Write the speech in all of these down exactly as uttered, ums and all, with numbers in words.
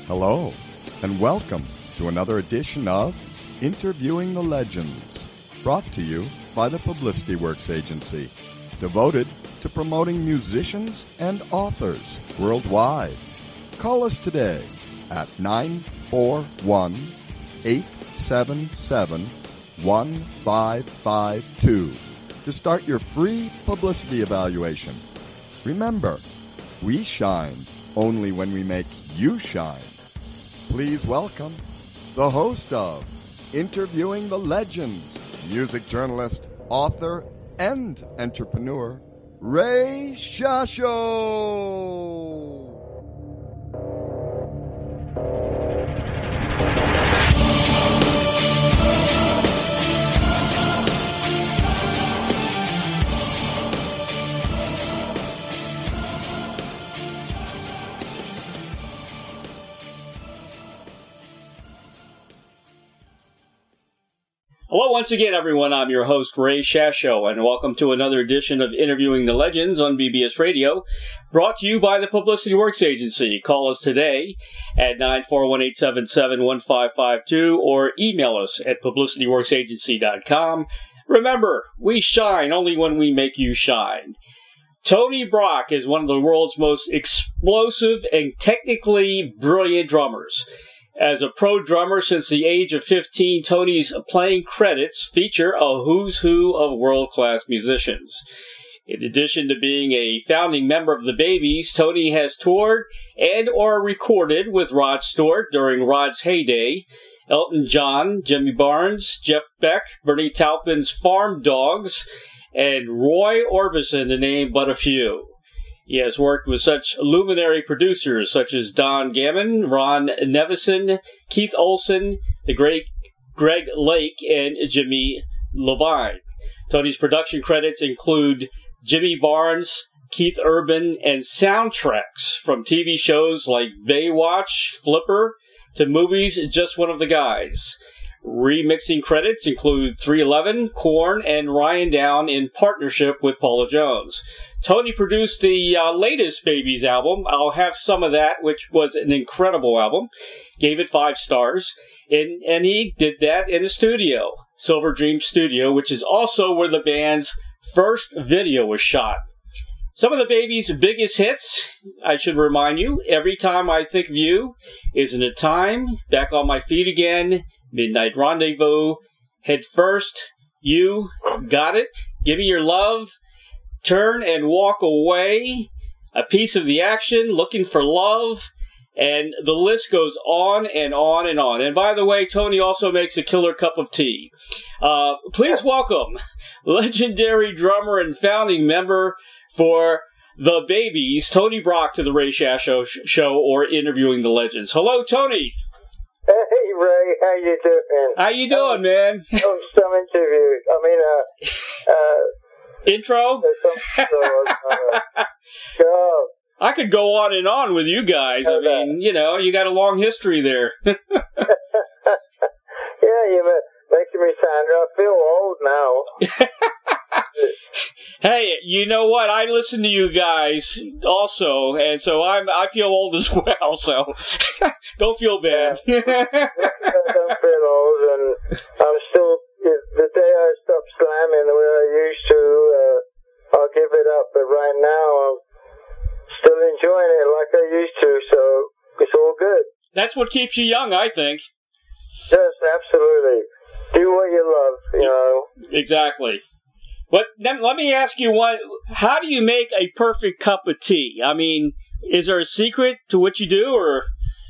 Hello, and welcome to another edition of Interviewing the Legends, brought to you by the Publicity Works Agency, devoted to promoting musicians and authors worldwide. Call us today at nine four one, eight seven seven, one five five two to start your free publicity evaluation. Remember, we shine only when we make you shine. Please welcome the host of Interviewing the Legends, music journalist, author, and entrepreneur, Ray Shasho. Hello once again, everyone. I'm your host, Ray Shasho, and welcome to another edition of Interviewing the Legends on B B S Radio, brought to you by the Publicity Works Agency. Call us today at nine four one, eight seven seven, one five five two or email us at publicity works agency dot com. Remember, we shine only when we make you shine. Tony Brock is one of the world's most explosive and technically brilliant drummers. As a pro drummer since the age of fifteen, Tony's playing credits feature a who's who of world-class musicians. In addition to being a founding member of the Babies, Tony has toured and or recorded with Rod Stewart during Rod's heyday, Elton John, Jimmy Barnes, Jeff Beck, Bernie Taupin's Farm Dogs, and Roy Orbison, to name but a few. He has worked with such luminary producers such as Don Gammon, Ron Nevison, Keith Olsen, the great Greg Lake, and Jimmy Levine. Tony's production credits include Jimmy Barnes, Keith Urban, and soundtracks from T V shows like Baywatch, Flipper, to movies Just One of the Guys. Remixing credits include three eleven, Korn, and Ryan Down in partnership with Paula Jones. Tony produced the uh, latest Babies album, I'll Have Some of That, which was an incredible album. Gave it five stars. And, and he did that in a studio, Silver Dream Studio, which is also where the band's first video was shot. Some of the Babies' biggest hits, I should remind you, Every Time I Think of You, Isn't It Time, Back on My Feet Again, Midnight Rendezvous, Head First, You, Got It, Give Me Your Love, Turn and Walk Away, A Piece of the Action, Looking for Love, and the list goes on and on and on. And by the way, Tony also makes a killer cup of tea. Uh, please welcome legendary drummer and founding member for the Babies, Tony Brock, to the Ray Shasho Show, or Interviewing the Legends. Hello, Tony. Hey, Ray, how you doing? How you doing, um, man? Oh, some interviews. I mean, uh, uh, intro? Some, uh, God. I could go on and on with you guys. I mean, you know, you got a long history there. Yeah, you're making me sound, I feel old now. Hey, you know what? I listen to you guys also, and so I'm I feel old as well. So don't feel bad. Yeah. I don't feel old, and I'm still. The day I stop slamming the way I used to, uh, I'll give it up. But right now, I'm still enjoying it like I used to. So it's all good. That's what keeps you young, I think. Yes, absolutely. Do what you love, you know. Exactly. But then let me ask you one, how do you make a perfect cup of tea? I mean, is there a secret to what you do, or?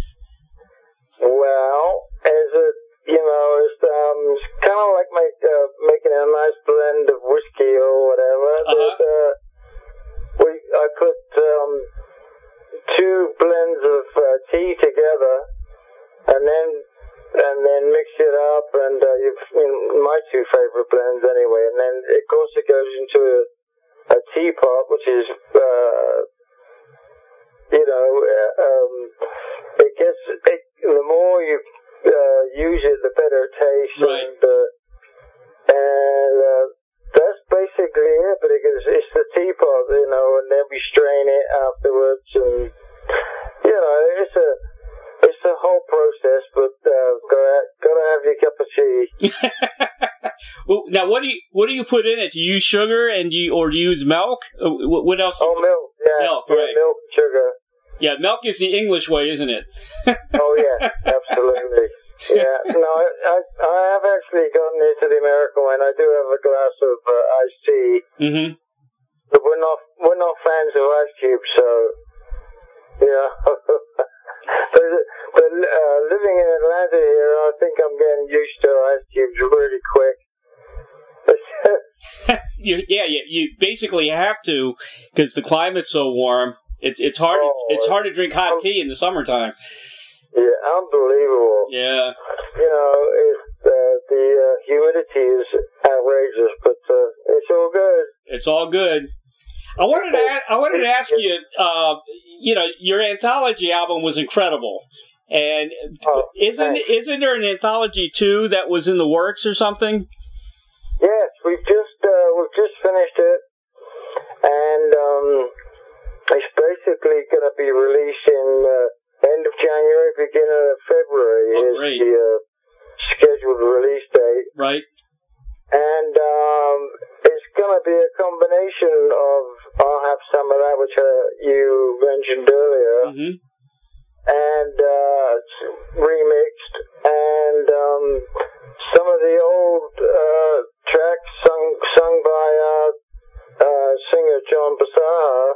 Well, as a, you know, it's, um, it's kind of like make, uh, making a nice blend of whiskey or whatever. Uh-huh. Uh, we, I put, um, two blends of uh, tea together, and then and then mix it up, and uh, you've, you know, my two favorite blends anyway, and then of course it goes into a, a teapot, which is, uh, you know, uh, um, it gets, it, the more you uh, use it, the better it tastes, right. and, uh, and uh, that's basically it, but it is, it's the teapot, you know, and then we strain it afterwards, and, you know, it's a, it's a Well, now, what do you what do you put in it? Do you use sugar and do you, or do you use milk? What, what else? Oh, milk. Yeah, milk, yeah, right? Milk, sugar. Yeah, milk is the English way, isn't it? Oh yeah, absolutely. Yeah. No, I, I I have actually gotten into the American one. I do have a glass of uh, iced tea. Mm-hmm. But we're not we're not fans of ice cubes, so yeah. but but uh, living in Atlanta here, I think I'm getting used to ice cubes really quick. you, yeah, you, you basically have to because the climate's so warm. It's it's hard oh, it's hard to drink hot tea in the summertime. Yeah, unbelievable. Yeah. You know, it, uh, the uh, humidity is outrageous, but uh, it's all good. It's all good. I wanted to ask, I wanted to ask you. Uh, you know, your anthology album was incredible, and oh, isn't thanks. isn't there an anthology too that was in the works or something? Yes, we've just uh, we've just finished it, and um, it's basically going to be released in uh, end of January, beginning of February. Oh, is great. the uh, scheduled release date. Right. And um, it's going to be a combination of I'll Have Some of That, which uh, you mentioned earlier, Mm-hmm. and uh, it's remixed, and um, some of the old uh, tracks sung sung by uh, uh, singer John Basaha,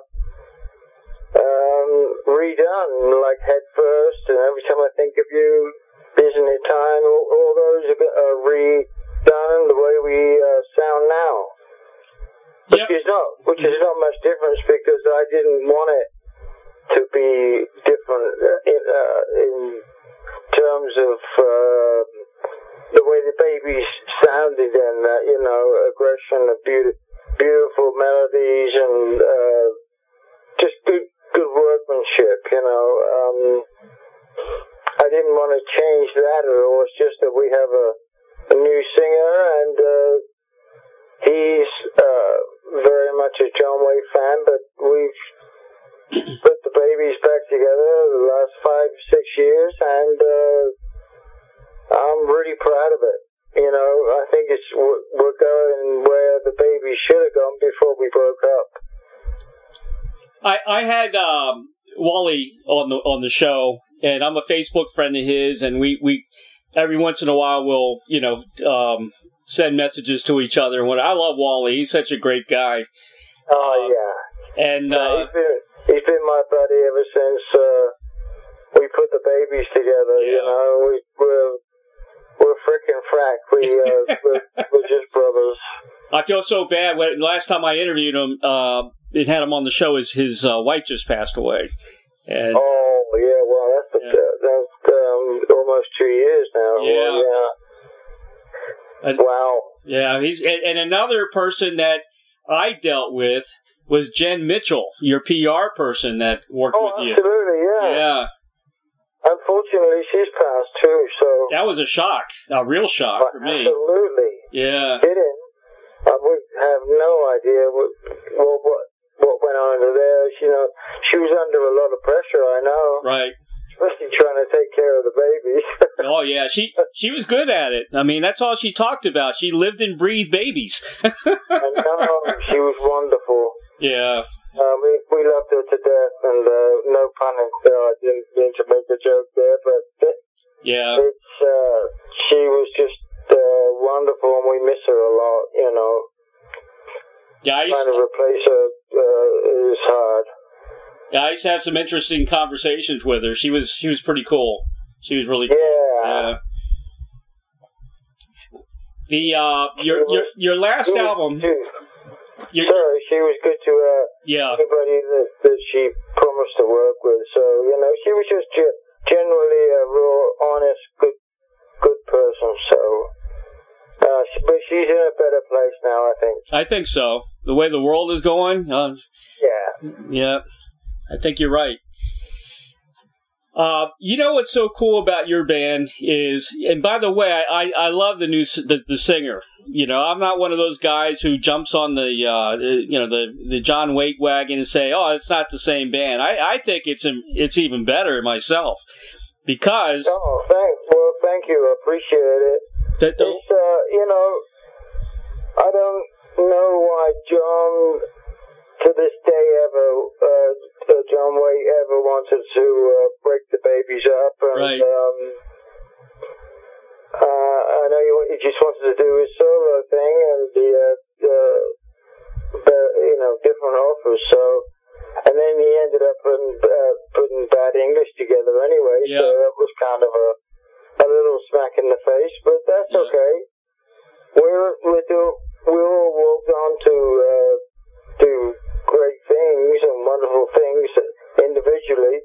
um, redone, like Head First, and Every Time I Think of You, Isn't It Time, all, all those are uh, redone the way we uh, sound now. Which Yep. is not, which is not much difference because I didn't want it to be different in, uh, in terms of uh, the way the babies sounded and uh, you know, aggression and beauty, beautiful melodies and uh, just good, good workmanship. You know, um, I didn't want to change that at all. It's just that we have a, a new singer and uh, he's uh, very much a John Wayne fan, but we've put the babies back together the last five, six years, and uh, I'm really proud of it. You know, I think it's we're going where the babies should have gone before we broke up. I I had um, Wally on the on the show, and I'm a Facebook friend of his, and we, we every once in a while we'll you know um, send messages to each other. And what I love Wally, he's such a great guy. Oh um, yeah, and yeah, uh, he's been he's been my buddy ever since uh, we put the babies together. Yeah. You know, we, we're we're frickin' frack. We uh, we're, we're just brothers. I feel so bad. When last time I interviewed him, uh, and had him on the show, is his uh, wife just passed away. And oh yeah, well that's yeah. uh, that's um, almost two years now. Yeah. Well, yeah. And, Wow. yeah, he's and, and another person that I dealt with was Jen Mitchell, your P R person that worked Oh, with you. absolutely, yeah. Yeah, Unfortunately, she's passed too, so... that was a shock, a real shock Well, for me. absolutely. Yeah, Kidding. Uh, we have no idea what, what what what went on under there. You know, she was under a lot of pressure, I know. right. Especially trying to take care of the babies. Oh yeah, she she was good at it. I mean, that's all she talked about. She lived and breathed babies. I know, she was wonderful. Yeah. Uh, we, we loved her to death, and uh, no pun intended. I didn't mean to make a joke there, but it, Yeah. it's uh, she was just uh, wonderful, and we miss her a lot. You know, Yeah, I used, trying to replace her uh, is hard. yeah, I used to have some interesting conversations with her. She was she was pretty cool. She was really cool. Yeah. Yeah. The uh your your your last She was- album. She, Your, sorry, she was good to uh, yeah. anybody that, that she promised to work with. So you know, she was just ge- generally a real honest, good, good person. So, uh, she, but she's in a better place now, I think. I think so. The way the world is going. Uh, Yeah. yeah. I think you're right. Uh, you know what's so cool about your band is, and by the way, I, I love the new s- the, the singer. You know, I'm not one of those guys who jumps on the uh, you know the, the John Waite wagon and say, "Oh, it's not the same band." I, I think it's it's even better myself because Oh, thank well, thank you. I appreciate it. That the, it's, uh, you know, I don't know why John, to this day, ever, uh, John Waite ever wanted to uh, break the babies up. And, right. Um, uh, I know he, he just wanted to do his solo thing and the, uh, uh, the, you know, different offers. So, and then he ended up putting, uh, putting Bad English together anyway. Yeah. So that was kind of a, a little smack in the face, but that's yeah. okay. We're, we're do, we all walked on to uh, do great things and wonderful things individually.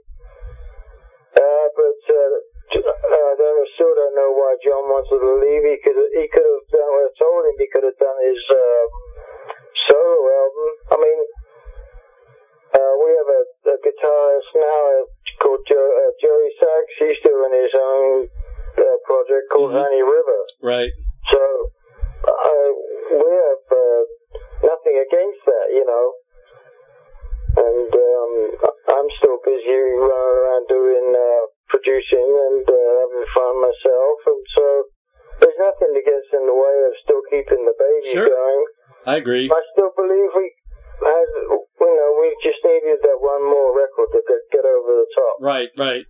Uh, but uh, uh, then I still don't know why John wanted to leave. He could he could have done. I told him he could have done his uh, solo album. I mean, uh, we have a, a guitarist now called jo, uh, Joey Sachs. He's doing his own uh, project called mm-hmm. Honey River. Right. So uh, we have uh, nothing against that, you know. And um, I'm still busy running around doing uh, producing and uh, having fun myself, and so there's nothing that gets in the way of still keeping the baby sure. going. I agree. I still believe we had, you know, we just needed that one more record to get, get over the top. Right, right.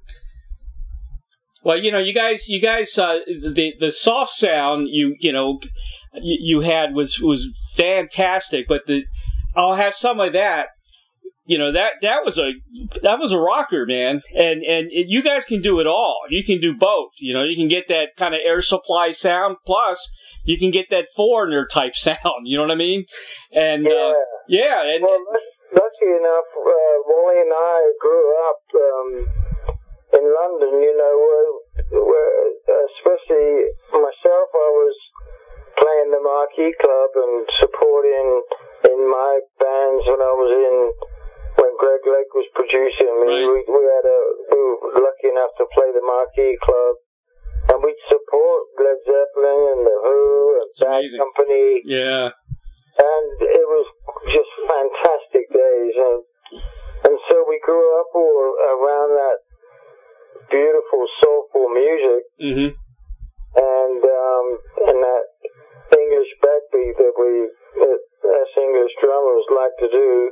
Well, you know, you guys, you guys, uh, the the soft sound you you know you, you had was was fantastic, but the I'll have some of that. You know, that that was a that was a rocker, man, and and it, you guys can do it all. You can do both. You know, you can get that kind of Air Supply sound, plus you can get that Foreigner type sound. You know what I mean? And yeah, uh, yeah. And, well, lucky enough, uh, Wally and I grew up um, in London. You know, where, where especially myself, I was playing the Marquee Club and supporting in my bands when I was in. When Greg Lake was producing, I mean, right. we, we had a we were lucky enough to play the Marquee Club, and we'd support Led Zeppelin and the Who and Bad Company. Yeah, and it was just fantastic days, and and so we grew up all around that beautiful soulful music, mm-hmm. and um, and that English backbeat that we that us English drummers like to do.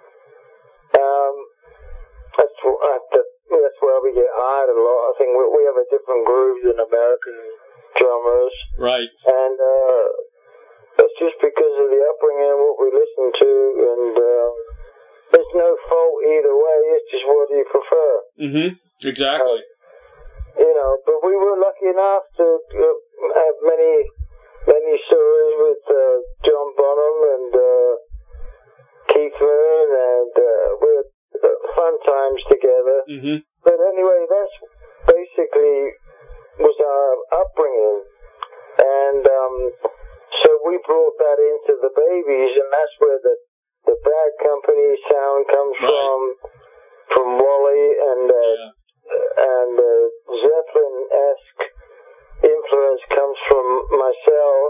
Um, that's that's where we get hired a lot. I think we, we have a different groove than American drummers, right? And uh, that's just because of the upbringing and what we listen to. And um, there's no fault either way. It's just what do you prefer? Mm-hmm. Exactly. Uh, you know, but we were lucky enough to uh, have many many stories with uh, John Bonham and. Uh, Keith Moon, and uh, we had uh, fun times together. Mm-hmm. But anyway, that's basically was our upbringing, and um, so we brought that into the babies, and that's where the the Bad Company sound comes right. from, from Wally, and uh, yeah. and uh, Zeppelin-esque influence comes from myself.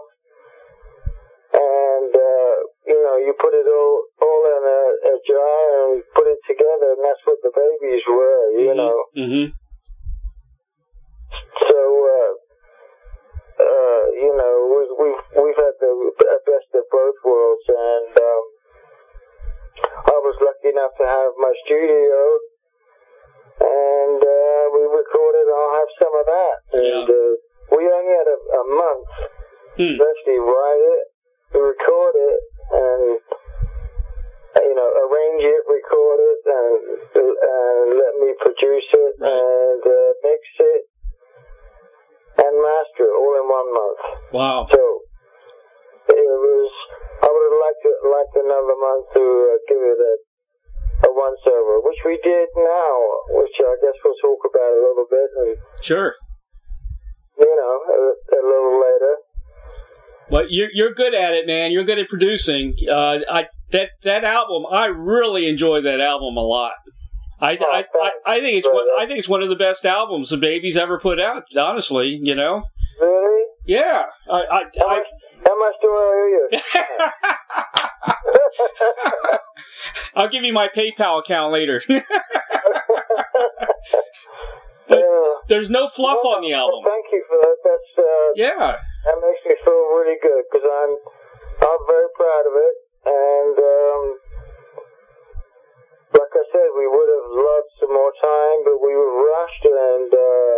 And, uh, you know, you put it all, all in a, a jar and put it together, and that's what the babies were, you mm-hmm. know. Mm-hmm. So, uh, uh, you know, we, we've, we've had the best of both worlds, and um, I was lucky enough to have my studio, and uh, we recorded, and I'll have some of that. And yeah. uh, we only had a, a month hmm. to actually write it. Record it and you know arrange it, record it, and and let me produce it right. and uh, mix it and master it all in one month. Wow! So it was. I would have liked to, liked another month to uh, give it a a once over, which we did now, which I guess we'll talk about a little bit. And, sure. You know, a, a little later. Well, you're you're good at it, man. You're good at producing. Uh, I that that album, I really enjoy that album a lot. I oh, I, I, I think it's one I think it's one of the best albums the Babies ever put out. Honestly, you know. Really? Yeah. I. I, how, I much, how much do I owe you? I'll give you my PayPal account later. But uh, there's no fluff well, on the album. Well, thank you for that. That's uh, yeah. That me feel really good because I'm I'm very proud of it, and um, like I said, we would have loved some more time, but we were rushed, and uh,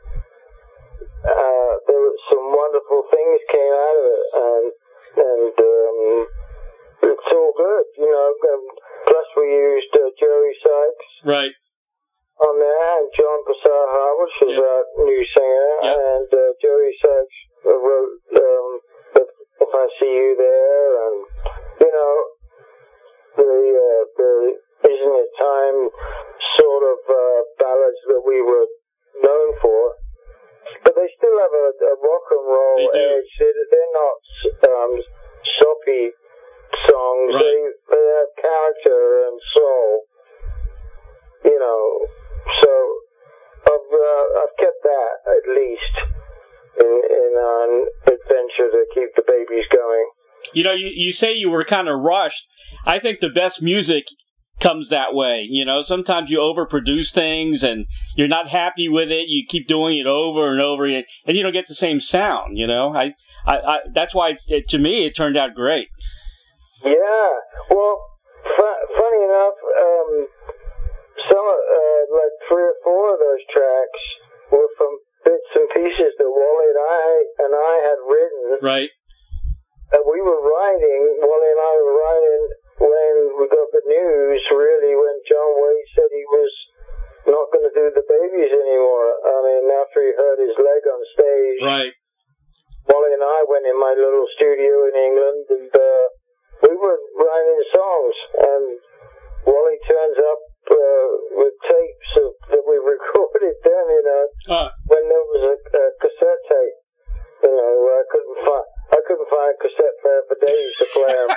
uh, there were some wonderful things came out of it, and and um, it's all good, you know. Um, plus, we used uh, Jerry Sykes, right, on there, and John Passaha, which is yep. our new singer, yep. and uh, Jerry Sykes wrote um, if, if I See You There, and you know, the uh, the Isn't It Time sort of uh, ballads that we were known for. But they still have a, a rock and roll edge. They're, they're not um, soppy songs. Right. They, they have character and soul. You know, so I've uh, I've kept that at least in in an adventure to keep the babies going. You know, you, you say you were kind of rushed. I think the best music comes that way. You know, sometimes you overproduce things and you're not happy with it. You keep doing it over and over again, and you don't get the same sound. You know, I, I, I that's why it's, it, to me it turned out great. Yeah. Well, fu- funny enough, um, some uh, like three or four of those tracks were from bits and pieces that Wally and I and I had written. Right. And we were writing. Wally and I were writing when we got the news. Really, when John Waite said he was not going to do the babies anymore. I mean, after he hurt his leg on stage. Right. Wally and I went in my little studio in England, and uh, we were writing songs. And Wally turns up uh, with tapes of, that we recorded then, you know, uh. when there was a, a cassette tape. You know, I couldn't find I couldn't find a cassette player for days to play them.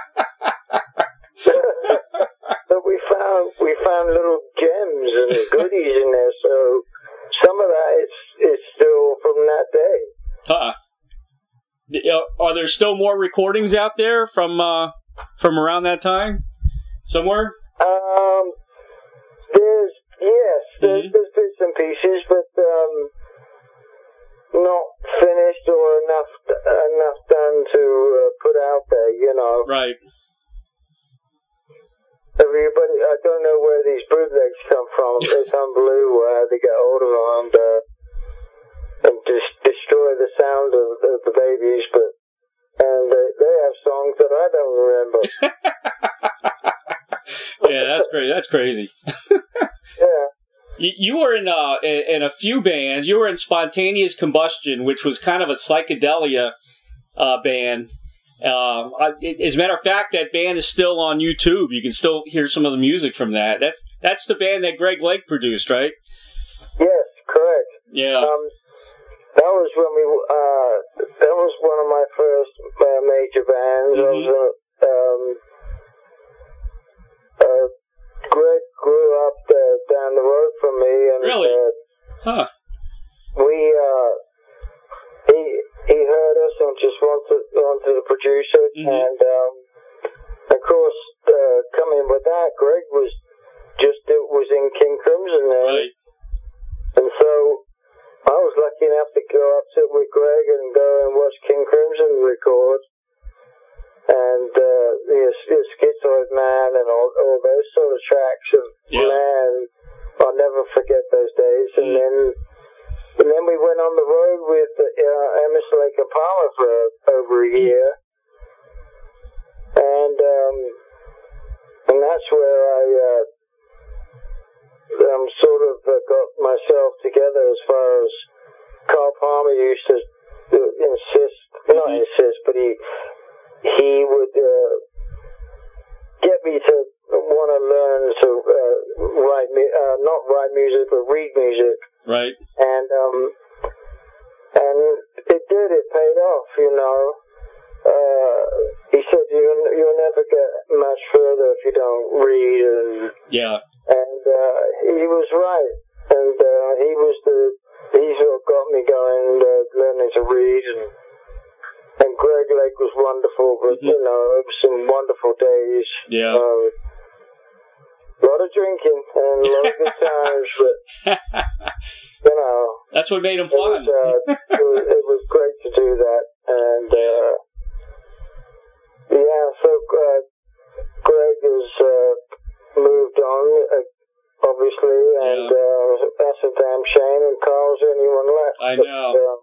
But we found we found little gems and goodies in there. So some of that is is still from that day. Uh, are there still more recordings out there from uh, from around that time? Somewhere? Um, there's yes, there's, mm-hmm. there's bits and pieces, but um, not finished or enough enough done to uh, put out there. You know, right. Everybody, I don't know where these bootlegs come from. It's unbelievable how they get hold of them and, uh, and just destroy the sound of, of the babies. But and uh, they have songs that I don't remember. Yeah, that's crazy. That's crazy. Yeah. You, you were in uh in a few bands. You were in Spontaneous Combustion, which was kind of a psychedelia uh, band. Uh, as a matter of fact, that band is still on YouTube. You can still hear some of the music from that. That's that's the band that Greg Lake produced, right? Yes, correct. Yeah. Um, that was when we. Uh, that was one of my first uh, major bands. Mm-hmm. I was in, um, uh, Greg grew up uh, down the road from me, and really, uh, huh? We. Uh, he he heard us and just wanted wanted to produce it, mm-hmm. and um, of course, uh, coming with that, Greg was just it was in King Crimson then, right. And so I was lucky enough to go up to with Greg and go and watch King Crimson record, and uh, the, the Schizoid Man and all all those sort of tracks. Of yeah. Man, I'll never forget those days, and mm. then. And then we went on the road with uh, Emerson, Lake and Palmer for over a year, and um, and that's where I uh, um, sort of uh, got myself together. As far as Carl Palmer used to insist, not mm-hmm. insist, but he he would uh, get me to want to learn to uh, write, uh, not write music, but read music. Right. And um, and it did. It paid off. You know. Uh, he said you you'll never get much further if you don't read. And yeah. And uh, he was right. And uh, he was the he sort of got me going, uh, learning to read. And and Greg Lake was wonderful. But mm-hmm. you know, it was some wonderful days. Yeah. Um, A lot of drinking and a lot of good times, but you know, that's what made them fun. It was, uh, it, was, it was great to do that, and uh, anyone left. I but, know. Um,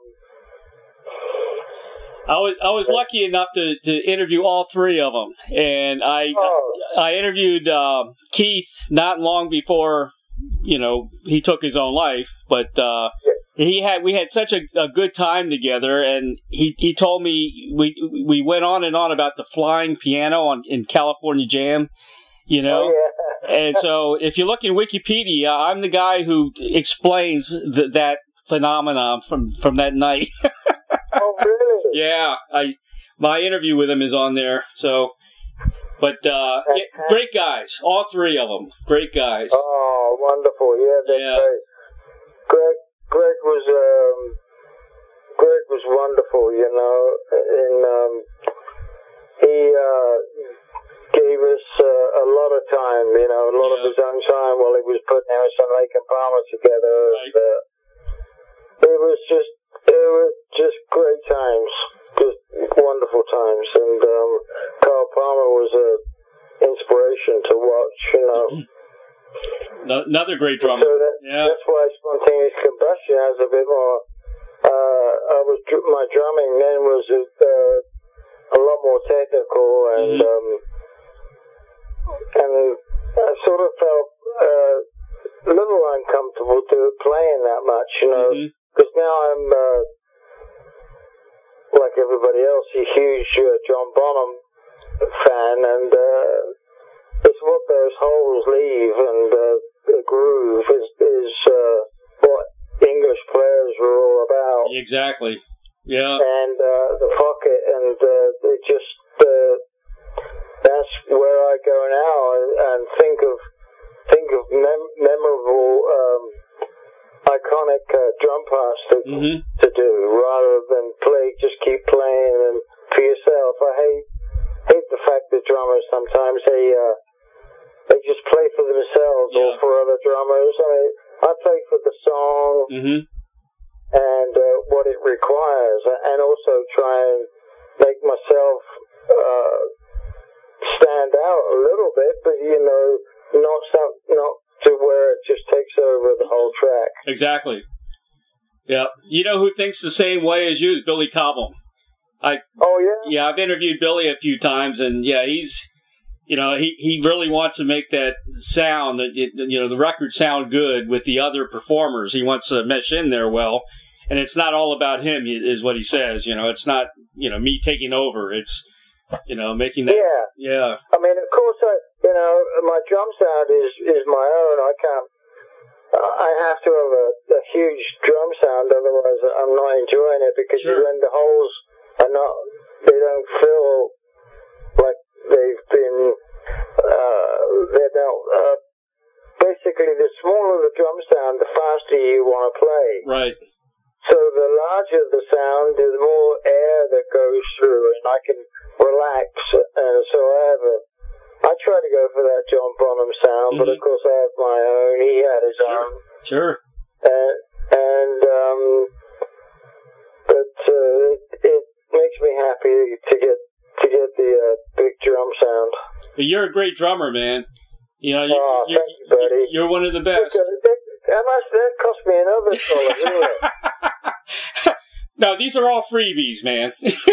I was I was lucky enough to, to interview all three of them, and I oh. I interviewed uh, Keith not long before, you know, he took his own life, but uh, he had we had such a, a good time together, and he, he told me we we went on and on about the flying piano on in California Jam, you know. Oh, yeah. And so if you look in Wikipedia, I'm the guy who explains th- that phenomenon from, from that night. Oh, really? Yeah, I my interview with him is on there. So, but uh, yeah, great guys, all three of them, great guys. Oh, wonderful! Yeah, that's Yeah. great. Greg, Greg was um, Greg was wonderful. You know, and um, he uh, gave us uh, a lot of time. You know, a lot Yeah. of his own time while he was putting Emerson, Lake and Palmer together. Right. And, uh, it was just. It was just great times, just wonderful times, and um, Carl Palmer was a inspiration to watch. You know, No, another great drummer. so that, Yeah, that's why Spontaneous Combustion has a bit more. Uh, I was my drumming then was uh, a lot more technical, and Mhm. um, and I sort of felt uh, a little uncomfortable to playing that much, you know. Mhm. Because now I'm, uh, like everybody else, a huge uh, John Bonham fan, and uh, it's what those holes leave, and uh, the groove is, is uh, what English players were all about. exactly. Yeah, And uh, the pocket, and uh, it just, uh, that's where I go now, and, and think of, think of mem- memorable, um, iconic uh, drum parts to, Mhm. to do rather than play, just keep playing and for yourself. I hate hate the fact that drummers sometimes they uh, they just play for themselves Yeah. or for other drummers. I mean, I play for the song Mhm. and uh, what it requires, and also try and make myself uh, stand out a little bit, but you know, not some, not to where it just takes over the whole track. Exactly. Yeah, you know who thinks the same way as you is Billy Cobham. I Oh yeah. yeah, I've interviewed Billy a few times, and yeah, he's you know he, he really wants to make that sound that it, you know the record sound good with the other performers. He wants to mesh in there well, and it's not all about him, is what he says. You know, it's not you know me taking over. It's you know making that Yeah. yeah I mean, of course, I, you know, my drum sound is, is my own. I can't, I have to have a, a huge drum sound, otherwise I'm not enjoying it, because Sure. you when the holes are not, they don't feel like they've been, uh, they're not, uh, basically the smaller the drum sound, the faster you want to play. right So the larger the sound, the more air that goes through, and I can relax. And so I have a, I try to go for that John Bonham sound, Mhm. but of course I have my own. He had his Sure. own, sure and and um, but uh, it, it makes me happy to get to get the uh, big drum sound. but you're a great drummer, man. You know, you, Oh, you're, thank you, buddy. you're one of the best. That must that cost me another dollar, didn't it? No, these are all freebies, man.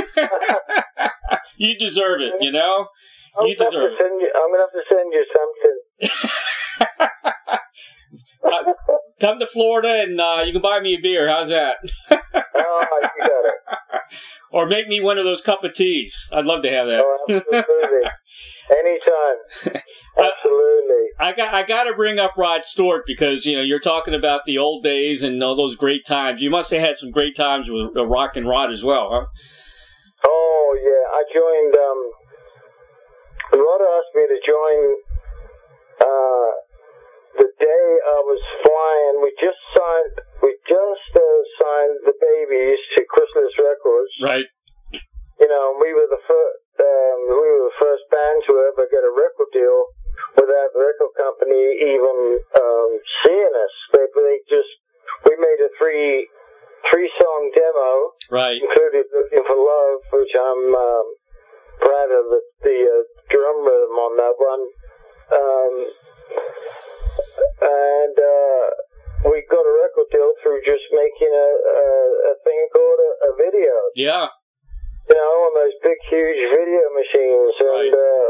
You deserve it, you know? I'm You gonna have to deserve it. send you- I'm gonna have to send you something. Uh, come to Florida and uh, you can buy me a beer. How's that? Oh, you got it. Or make me one of those cup of teas. I'd love to have that. Oh, absolutely. Anytime. Absolutely. I got I got to bring up Rod Stewart because you know you're talking about the old days and all those great times. You must have had some great times with uh, Rock and Rod as well, huh? Oh, yeah. I joined, um, Rod asked me to join, uh, the day I was flying. We just signed, we just uh, signed the Babies to Chrysalis Records. Right. You know, we were the first, um, we were the first band to ever get a record deal without the record company even um, seeing us. They, they just, we made a three, three song demo, Right. included Looking for Love, which I'm um, proud of the, the uh, drum rhythm on that one. Um, and uh, we got a record deal through were just making a a, a thing called a, a video. Yeah. You know, on those big, huge video machines, and Right. uh,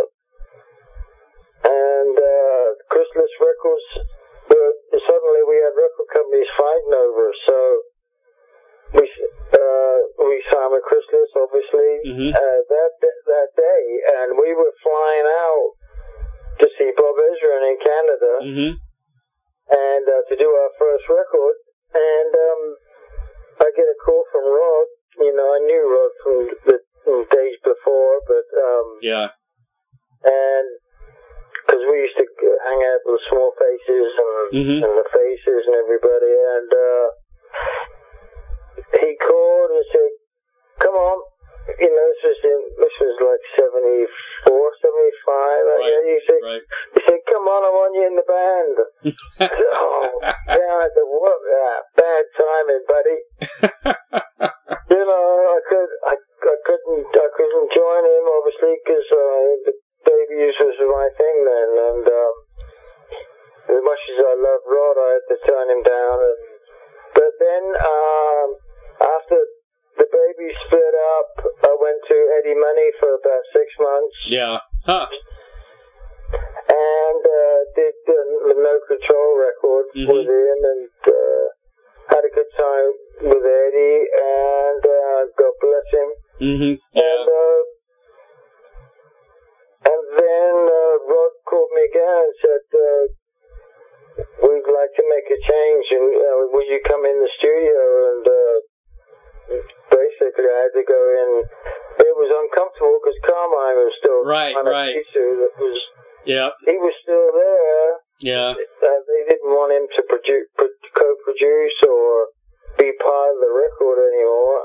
and uh, Chrysalis Records. Were, suddenly, we had record companies fighting over. So we uh, we signed with Chrysalis, obviously, Mm-hmm. uh, that that day, and we were flying out to see Bob Ezrin in Canada, Mm-hmm. and uh, to do our first record. And um, I get a call from Rod. You know, I knew Rod from the from days before, but um, Yeah. and because we used to hang out with the Small Faces and, Mhm. and the Faces and everybody, and uh, he called and said, "Come on." You know, this was in, this was like seventy-four, seventy-five. Right, Yeah, he said, right. he said, "Come on, I want you in the band." I said, "Oh, yeah, I said, what? Ah, bad timing, buddy." You know, I could, I, I couldn't, I couldn't join him obviously because uh, the Babies was my thing then, and um, as much as I love Rod, I had to turn him down. And, but then um, after the Babies split up, I went to Eddie Money for about six months. Yeah. Huh. And uh, did the, the No Control record Mhm. with him, and uh, had a good time with Eddie, and uh, God bless him. Mm-hmm. And Yeah. uh, and then uh, Rod called me again and said, uh, "We'd like to make a change, and uh, will you come in the studio?" And uh, basically, I had to go in. It was uncomfortable because Carmine was still Right, kind of right. that was. Yeah. He was still there. Yeah. Uh, they didn't want him to produce, co-produce or be part of the record anymore.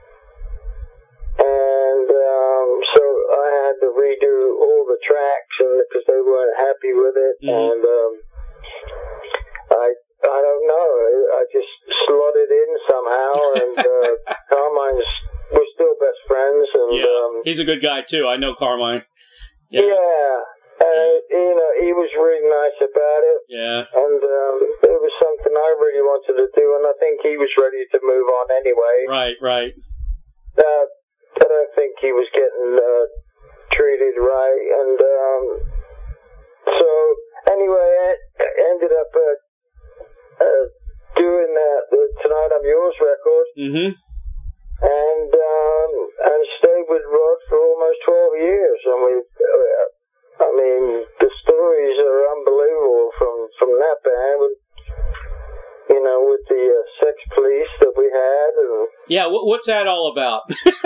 And um, so I had to redo all the tracks, and because they weren't happy with it. Mhm. And um, I I don't know. I just slotted in somehow, and uh, Carmine's we're still best friends. And Yeah. um, He's a good guy too. I know Carmine. yeah. Yeah. Uh, you know, he was really nice about it. Yeah. And um, it was something I really wanted to do, and I think he was ready to move on anyway. Right. Right. Uh, I don't think he was getting uh, treated right, and um, so anyway, I ended up uh, uh, doing that the Tonight I'm Yours record, Mm-hmm. and um, and stayed with Rod for almost twelve years, and we. Uh, I mean, the stories are unbelievable from, from that band, with, you know, with the uh, Sex Police that we had. And Yeah. What, what's that all about?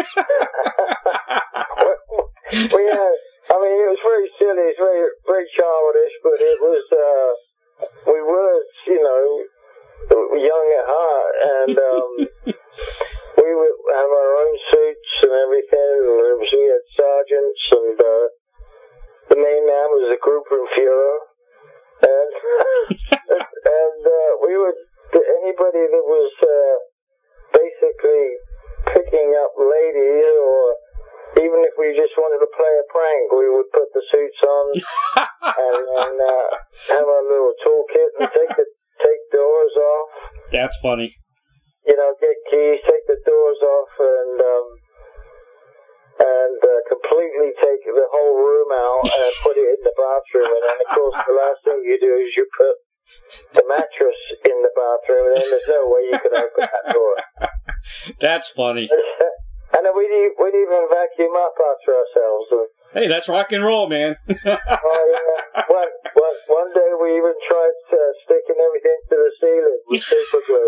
we had, I mean, it was very silly, it's very, very childish, but it was, uh, we were, you know, young at heart, and um, we would have our own suits and everything, and we had sergeants, and uh, the main man was a Gruppenführer, and and uh, we would anybody that was uh, basically picking up ladies, or even if we just wanted to play a prank, we would put the suits on and then uh, have our little toolkit and take the take doors off. That's funny. You know, get keys, take the doors off, and. Um, and uh, completely take the whole room out and put it in the bathroom. And then, of course, the last thing you do is you put the mattress in the bathroom, and then there's no way you could open that door. That's funny. And then we'd, we'd even vacuum up after ourselves. And, Hey, that's rock and roll, man. oh, yeah. one, one, one day we even tried uh, sticking everything to the ceiling with super glue.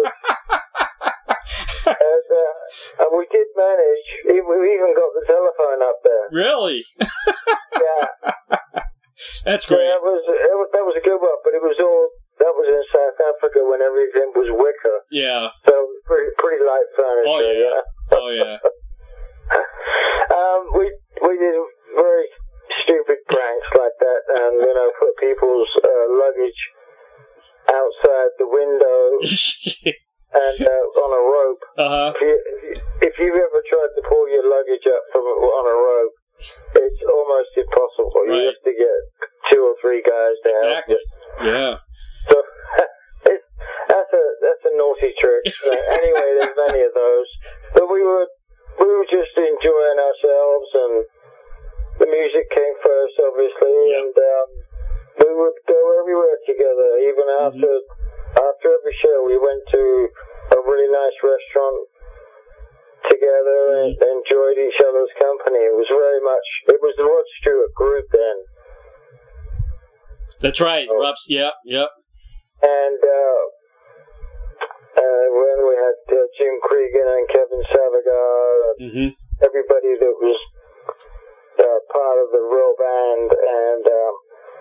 And, uh, and we did manage. We even got the telephone up there. Really? Yeah. That's So great. that was, it was that was a good one, but it was all that was in South Africa when everything was wicker. Yeah. So it was pretty pretty light furniture. Oh, yeah. You know? Oh, yeah. um, we we did very stupid pranks like that, and you know, put people's uh, luggage outside the window and uh, on a rope. Uh-huh. If you, if you've ever tried to pull your luggage up from on a rope, it's almost impossible. Right. You have to get two or three guys to help Exactly. you. Yeah. So it's, that's a that's an naughty tricks. Anyway, there's many of those. But we were we were just enjoying ourselves, and the music came first, obviously, yep. and um, we would go everywhere together. Even after mm-hmm. after every show, we went to a really nice restaurant together mm-hmm. and enjoyed each other's company. It was very much. It was the Rod Stewart group then. That's right. Oh. Rob's, yep, yep. And uh, uh, when we had uh, Jim Cregan and Kevin Savagar, and mm-hmm. everybody that was uh, part of the real band, and um,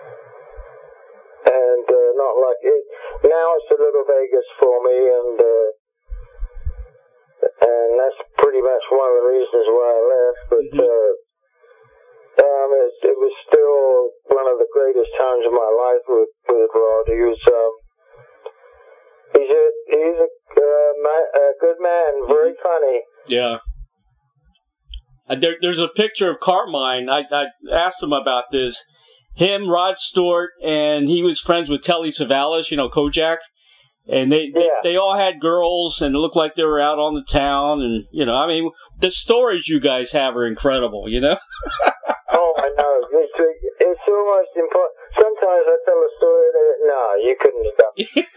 and uh, not like it. Now it's a little Vegas for me, and uh, and that's pretty much one of the reasons why I left. But mm-hmm. uh, um, it, it was still one of the greatest times of my life with with Rod. He was. Um, He's a he's a, uh, ma- a good man, very funny. Yeah. Uh, there, there's a picture of Carmine. I, I asked him about this. Him, Rod Stewart, and he was friends with Telly Savalas, you know, Kojak. And they, yeah. they they all had girls, and it looked like they were out on the town. And, you know, I mean, the stories you guys have are incredible, you know? Oh, I know. It's, it's almost important. Sometimes I tell a story that, no, you couldn't have done it.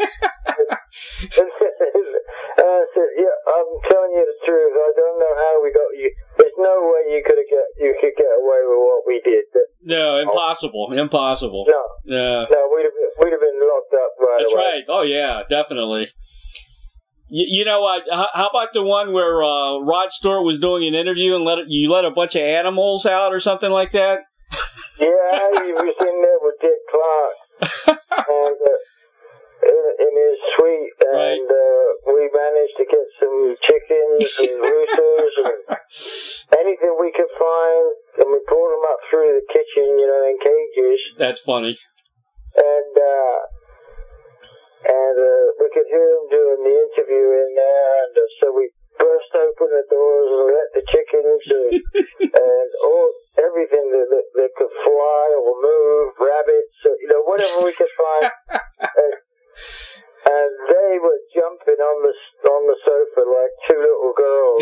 uh, so, yeah, I'm telling you the truth. I don't know how we got you. There's no way you could have get you could get away with what we did. But, no, impossible, oh. impossible. No, yeah, no, we'd have been, we'd have been locked up right That's away. right. Oh yeah, definitely. You, you know what? Uh, how about the one where uh, Rod Stewart was doing an interview and let it, you let a bunch of animals out or something like that? Yeah, he was in there with Dick Clark and uh, in, in his suite, and right. uh, we managed to get some chickens and roosters and anything we could find, and we pulled them up through the kitchen, you know, in cages. That's funny. And uh, and uh, we could hear him doing the interview in there, and uh, so we burst open the doors and let the chickens and, and all everything that, that, that could fly or move, rabbits, or, you know, whatever we could find. and, and they were jumping on the on the sofa like two little girls.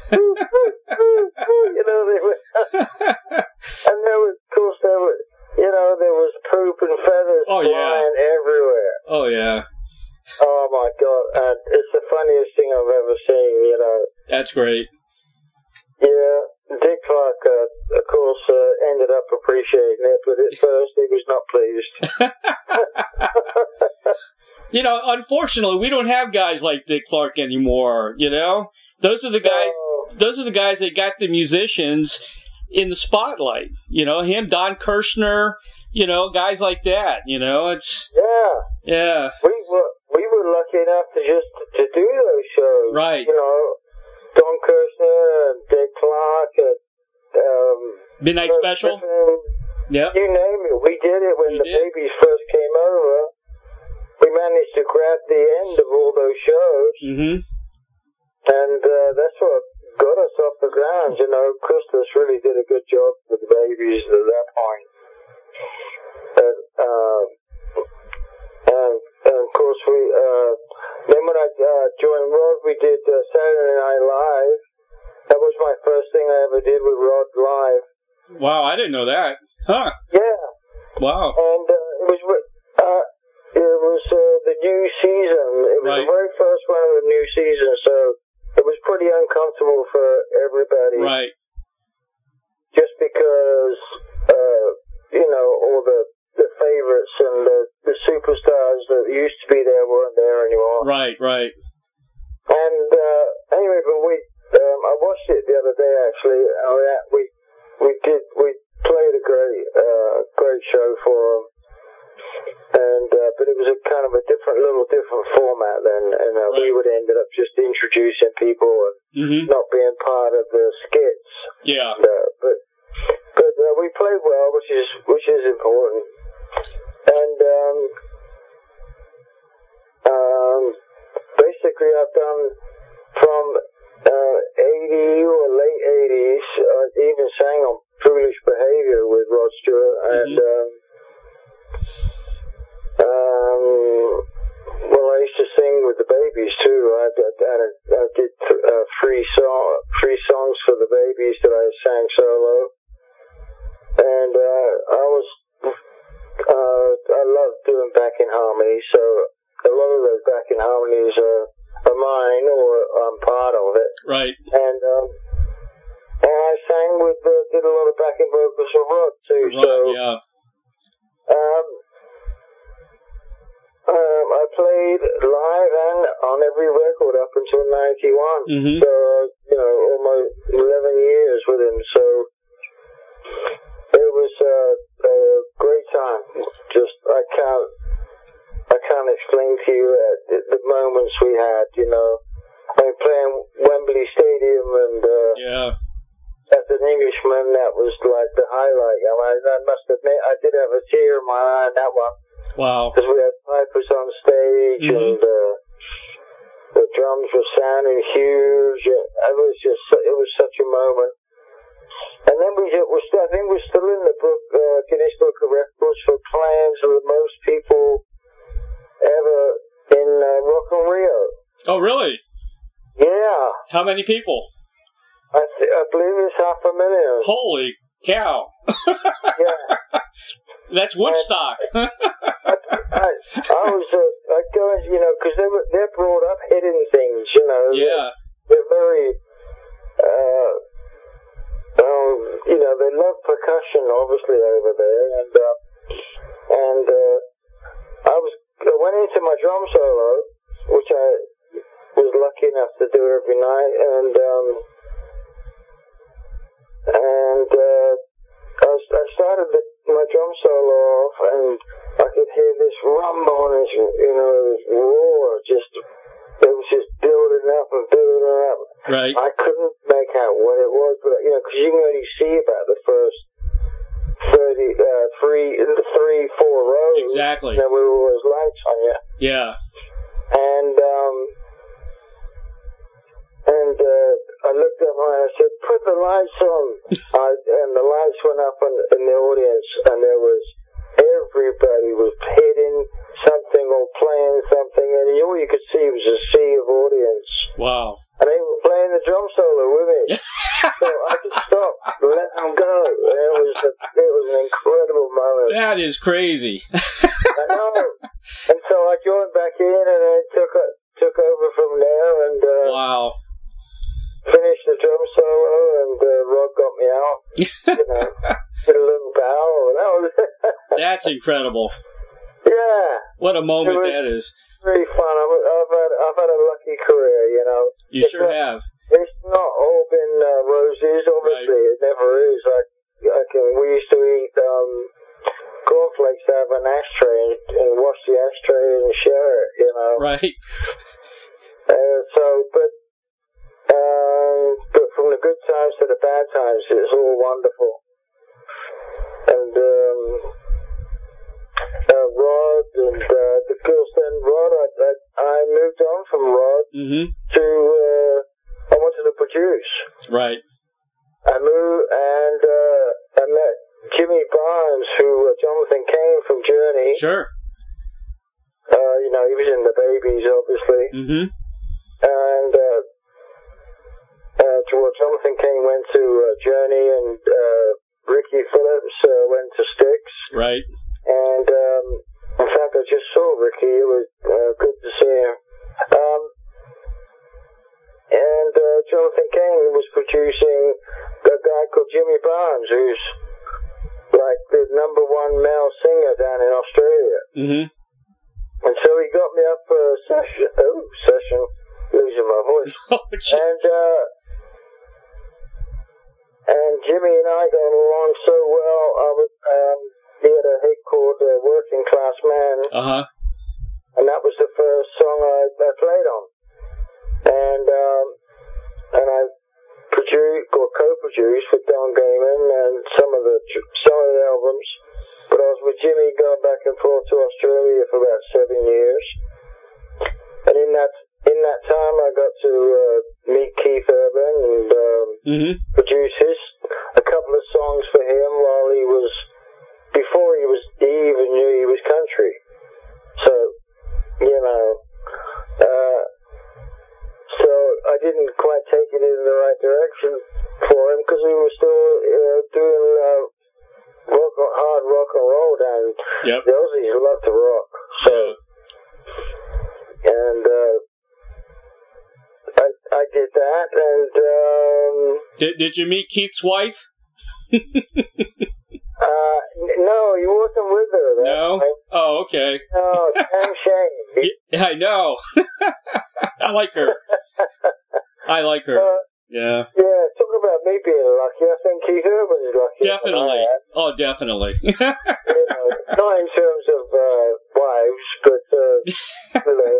You know, they were, and there was, of course, there was, you know, there was poop and feathers oh, flying yeah. everywhere. Oh yeah. Oh my God! And it's the funniest thing I've ever seen. You know. That's great. Yeah, Dick Clark, uh, of course, uh, ended up appreciating it, but at first he was not pleased. You know, unfortunately, we don't have guys like Dick Clark anymore. You know, those are the guys. Oh. Those are the guys that got the musicians in the spotlight. You know, him, Don Kirshner. You know, guys like that. You know, it's yeah, yeah. We were. We were lucky enough to just to do those shows. Right. You know, Don Kirshner and Dick Clark and um, Midnight you know, Special. Yeah. You name it. We did it when you the did. Babies first came over. We managed to grab the end of all those shows. Mm-hmm. And uh, that's what got us off the ground. You know, Christus really did a good job with the Babies at that point. And, um, and And of course, we uh, then when I uh, joined Rod, we did uh, Saturday Night Live. That was my first thing I ever did with Rod live. Wow, I didn't know that. Huh? Yeah. Wow. And uh, it was uh, it was uh, the new season. It was right. the very first one of the new season, so it was pretty uncomfortable for everybody. Right. Just because uh, you know all the. the favorites and the, the superstars that used to be there weren't there anymore. Right, right. And uh, anyway, but we, um, I watched it the other day actually. Uh, we we did we played a great uh, great show for them, and uh, but it was a kind of a different, little different format then, and uh, right. we would ended up just introducing people and mm-hmm. not being part of the skits. Yeah. And, uh, but but uh, we played well, which is which is important. And um, um, basically, I've done from uh, eighty or late eighties. I even sang on Foolish Behavior with Rod Stewart, mm-hmm. and um, um, well, I used to sing with the Babies too. I, I, I, I did uh, three song, three songs for the Babies that I sang solo, and uh, I was uh, I love doing backing harmonies. So a lot of those backing harmonies are, are mine, or I'm part of it. Right. And um, and I sang with uh, did a lot of backing vocals for Rod too. Rod, so yeah. Um, Um, I played live and on every record up until ninety-one. Mm-hmm. So, uh, you know, almost eleven years with him. So, it was uh, a great time. Just, I can't, I can't explain to you uh, the, the moments we had, you know. I mean, playing Wembley Stadium and, uh, yeah. as an Englishman, that was like the highlight. I mean, I must admit, I did have a tear in my eye on that one. Wow. Because we had pipers on stage, mm-hmm. and uh, the drums were sounding huge. It was just, it was such a moment. And then we just, we're still, I think we're still in the book, uh, Guinness Book of Records for playing to the most people ever in uh, Rock and Rio. Oh, really? Yeah. How many people? I, th- I believe it's half a million. Holy cow. Yeah. That's Woodstock. I, I, I was, uh, I go, you know, because they were, they're brought up hitting things, you know. Yeah. They're, they're very, uh, um, you know, they love percussion, obviously, over there, and, uh, and, uh, I was, I went into my drum solo, which I was lucky enough to do every night, and, um, and, uh, I, was, I started the, my drum solo off, and I could hear this rumble and this, you know, this roar. Just, it was just building up and building up. Right. I couldn't make out what it was, but you know, because you can only see about the first thirty, uh, three, three, four rows. Exactly. And there were always lights on you. Yeah. And um, and uh, I looked up and I said, "Put the lights on." I, and the lights went up in, in the audience, and there was everybody was hitting something or playing something, and all you could see was a sea of audience. Wow. And they were playing the drum solo with me. So I just stopped, let them go. And it was a, it was an incredible moment. That is crazy. I know. And so I joined back in, and I took took over from there, and uh, wow. finished the drum solo, and uh, Rod got me out. You know, did a little bow, and that was That's incredible. Yeah. What a moment that is. Very fun. I've, I've had I've had a lucky career, you know. You it's sure not, have. It's not all been uh, roses, obviously. Right. It never is. I, I can. We used to eat um, cornflakes out of an ashtray and, and wash the ashtray and share it, you know. Right. Uh, so, but um, but from the good times to the bad times, it's all wonderful. And um, uh, Rod and uh, the girls then Rod, I, I, I moved on from Rod mm-hmm. to uh, I wanted to produce. Right. I moved and uh, I met Jimmy Barnes, who uh, Jonathan Cain from Journey. Sure. Uh, you know, he was in the Babies, obviously. Mm-hmm. And uh, uh, Jonathan Cain went to uh, Journey, and uh, Ricky Phillips uh, went to Styx. Right. And um, in fact, I just saw Ricky. It was uh, good to see him. Um, and uh, Jonathan Cain was producing a guy called Jimmy Barnes, who's like the number one male singer down in Australia. Mm-hmm. And so he got me up for a session. Oh, session. Losing my voice. Oh, and uh, and Jimmy and I got along so well. I was, um, he had a hit called uh, "Working Class Man," uh-huh. and that was the first song I, I played on. And um, and I produced or co-produced with Don Gaiman and some of the some of the albums. But I was with Jimmy going back and forth to Australia for about seven years. And in that in that time, I got to uh, meet Keith Urban and um, mm-hmm. produce his a couple of songs for him while he was before he was he even knew he was country. So you know, uh, I didn't quite take it in the right direction for him because we were still uh, doing uh, rock, hard rock and roll down. Yep. The Aussies love to rock, so and uh, I I did that, and um, did did you meet Keith's wife? uh, no, he wasn't with her. That No. night. Oh, okay. No, damn shame. Yeah, I know. I like her. I like her. Uh, Yeah. Yeah, talk about me being lucky. I think Keith Urban is lucky. Definitely. Oh, definitely. You know, not in terms of uh, wives, but uh, you know,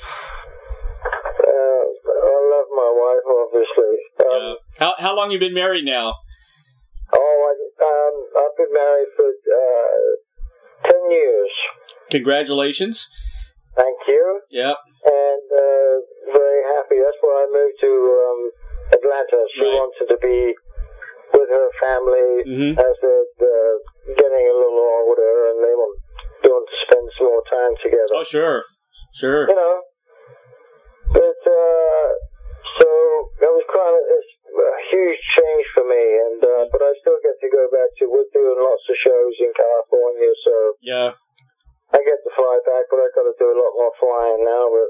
uh, I love my wife, obviously. Um, Yeah. How how long you been married now? Oh, I, um, I've been married for uh, ten years. Congratulations. Thank you. Yep. And uh, very happy. That's why I moved to um, Atlanta. She Right. wanted to be with her family Mhm. as they're uh, getting a little older, and they want, they want to spend some more time together. Oh, sure. Sure. You know. But, uh, so that was kind of it's a huge change for me, and uh, but I still get to go back to, we're doing lots of shows in California, so Yeah. I get to fly back, but I've got to do a lot more flying now. But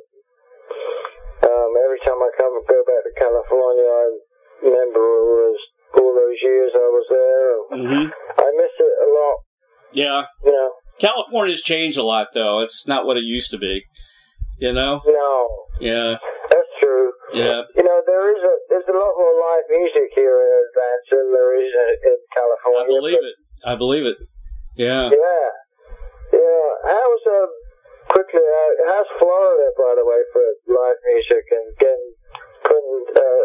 um, every time I come go back to California, I remember all those, all those years I was there. Mhm. I miss it a lot, Yeah. you know. California's changed a lot, though. It's not what it used to be. You know? No, Yeah. that's true. Yeah. You know, there is a there's a lot more live music here in Atlanta than there is in, in California. I believe but, it. I believe it. Yeah. Yeah, yeah. How's um quickly? Uh, how's Florida, by the way, for live music and getting putting uh,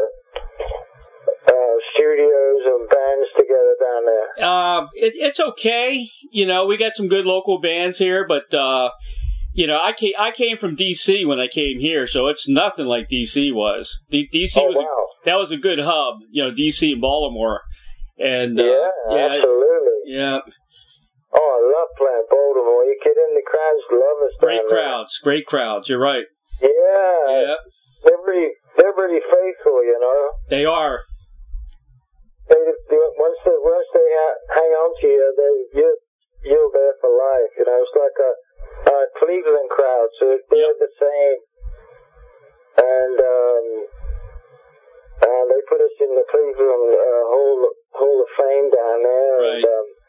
uh, studios and bands together down there? Uh, it, it's okay. You know, we got some good local bands here, but uh, you know, I came I came from D C when I came here, so it's nothing like D C was. D- DC Oh, was wow. a, that was a good hub. You know, D C and Baltimore, and uh, Yeah, yeah, absolutely. yeah, Oh, I love playing Baltimore. You get in, the crowds love us. great down there. crowds, great crowds. You're right. Yeah, Yeah, they're really they're really faithful, you know. they are. They, they once they once they ha- hang on to you, they you you're there for life. You know, it's like a, a Cleveland crowd, so they're Yep. the same. And um, and they put us in the Cleveland uh, Hall Hall of Fame down there, and Right. um,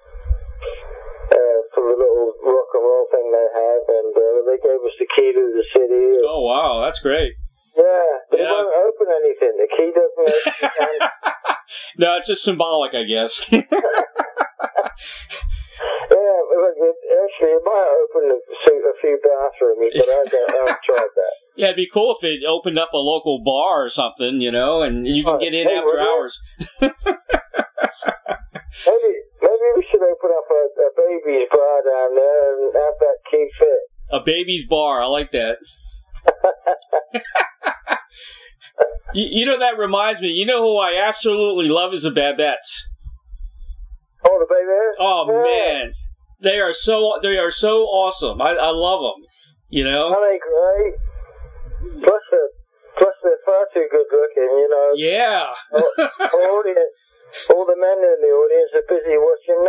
uh, for the little rock and roll thing they have, and uh, they gave us the key to the city. And, Oh wow, that's great. yeah, they Yeah. won't open anything. The key doesn't open. No, it's just symbolic, I guess. Yeah, well, it, actually, it might open a, a few bathrooms, but I, don't, I haven't tried that. Yeah, it'd be cool if it opened up a local bar or something, you know, and you can Oh, get in hey, after would you? hours. Maybe maybe we should open up a, a baby's bar down there and have that key fit. A baby's bar, I like that. you, you know, that reminds me, you know who I absolutely love is the Babettes. Oh, the baby? Oh, Yeah. man. They are so they are so awesome. I, I love them, you know? Aren't they great? Plus, they're, plus they're far too good looking, you know. Yeah. All, all, audience, all the men in the audience are busy watching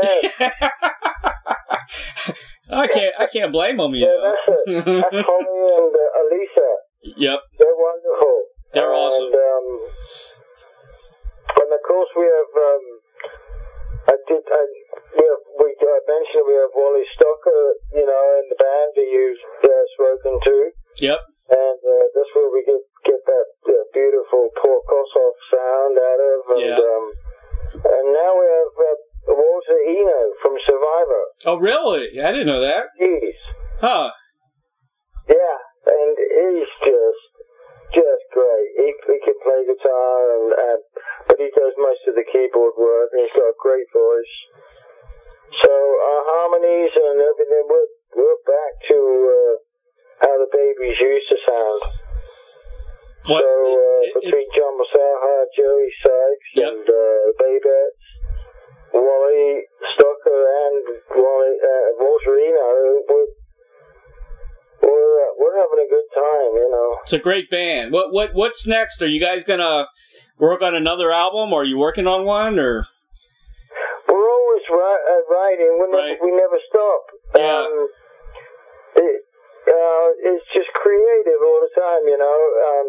them. I can't I can't blame them, you Yeah, know? that's it. That's Holly and uh, Elisa. Yep. They're wonderful. They're and, awesome. Um, and of course, we have. Um, I did. I, we have. We I mentioned we have Wally Stocker, you know, in the band that you've uh, spoken to, Yep. and uh, that's where we get get that uh, beautiful Paul Kossoff sound out of, and Yeah. um, and now we have uh, Walter Eno from Survivor. Oh, really? I didn't know that. Jeez. Huh. Yeah, and he's just just great. He, he can play guitar, and, and but he does most of the keyboard work, and he's got a great voice. So our harmonies and everything, we're, we're back to uh, how the Babies used to sound. What? So uh, It- between it's- John Masaha, Joey Sykes, Yep. and uh, Babettes, Wally Stocker, and Wally uh, Walter Eno, we're we're, uh, we're having a good time, you know. It's a great band. What what what's next? Are you guys gonna work on another album, or are you working on one, or? We're always ri- uh, writing. We never, Right. we never stop. Yeah. Um, it, uh, it's just creative all the time, you know. Um,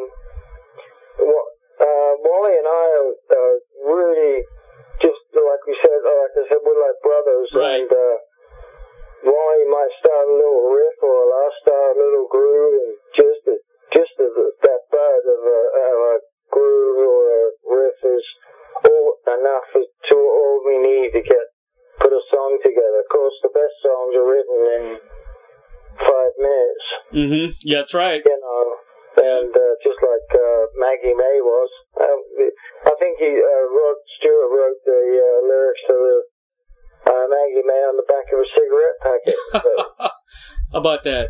uh, Wally and I are uh, really just like we said. Like I said, we're like brothers, Right. and uh, Wally might start a little riff, or I'll start a little groove, and just a, just a, that bud of a, of a groove or a riff is all enough to all we need to get put a song together. Of course, the best songs are written in five minutes. Mm-hmm. Yeah, that's right. You know, and uh, just like uh, Maggie May was. Um, I think he, uh, Rod Stewart wrote the uh, lyrics to the uh, Maggie May on the back of a cigarette packet. So. How about that?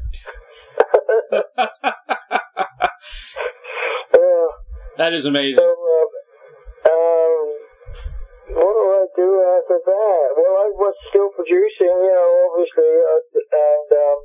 Yeah. That is amazing. So, uh, um, what do I do after that? Well, I was still producing, you know, obviously, uh, and um,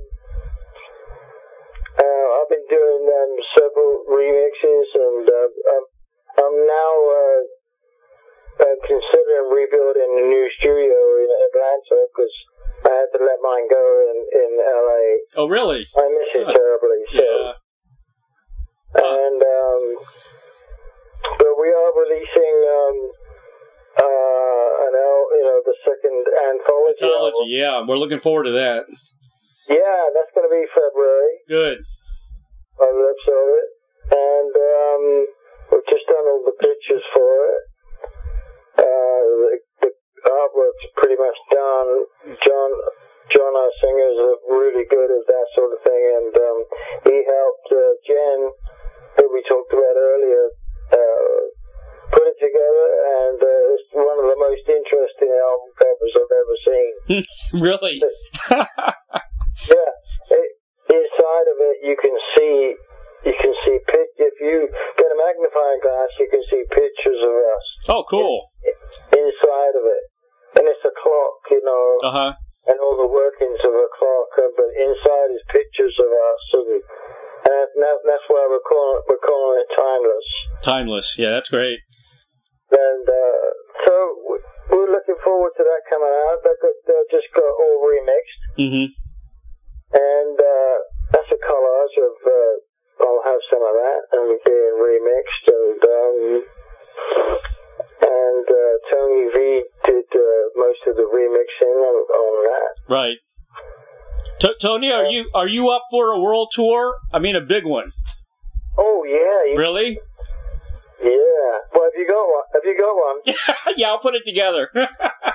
uh, I've been doing um, several remixes, and uh, I'm, I'm now uh, uh, considering rebuilding a new studio in Atlanta because I had to let mine go in, in L A. Oh, really? I miss it terribly. So. Yeah. And um, but we are releasing um, uh, an L, you know, the second anthology. Anthology, album. yeah. We're looking forward to that. Yeah, that's going to be February. Good. By the looks of it, and um, we've just done all the pictures for it. Uh, the, the artwork's pretty much done. John, John, our singer, is really good at that sort of thing, and um, he helped uh, Jen, who we talked about earlier, uh, put it together, and uh, it's one of the most interesting album covers I've ever seen. Really? Yeah, it, inside of it you can see, you can see pic. If you get a magnifying glass, you can see pictures of us. Oh, cool. Inside of it, and it's a clock, you know. Uh huh. And all the workings of a clock, uh, but inside is pictures of us, and, and that, that's why we're calling it, we're calling it Timeless. Timeless. Yeah, that's great. And uh, so we're looking forward to that coming out. They got they just got all remixed, Mm-hmm. and uh, that's a collage of. Uh, I'll have some of that and being remixed, and um, and uh, Tony V did uh, most of the remixing on, on that. Right. T- Tony, are you are you up for a world tour? I mean, a big one. Oh yeah, you, Really? yeah. Well, have you got one? Have you got one? Yeah, I'll put it together. Yeah,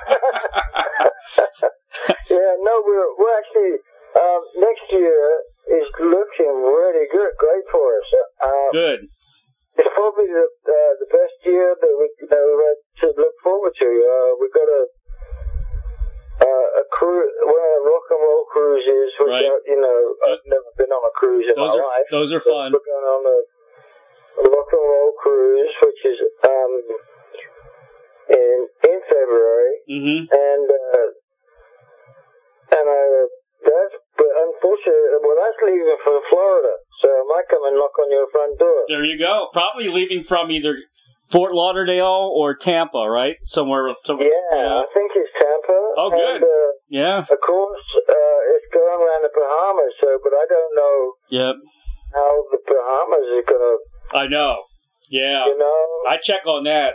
no, we're we're actually um, next year is looking really good, great for us. Uh, Good. It's probably the uh, the best year that we you know uh, to look forward to. Uh, we've got a uh, a cruise, one of the rock and roll cruises. Which Right. are, you know, I've never been on a cruise in Those my are life. those are But fun. We're going on a, a rock and roll cruise, which is um in in February. Mm-hmm. And uh, and uh, that's but unfortunately, well, that's leaving for Florida, so I might come and knock on your front door. There you go. Probably leaving from either Fort Lauderdale or Tampa, right? Somewhere. somewhere Yeah, I think it's Tampa. Oh, good. And, uh, Yeah. of course, uh, it's going around the Bahamas, so but I don't know Yep. how the Bahamas is gonna, I know. Yeah. you know. I check on that.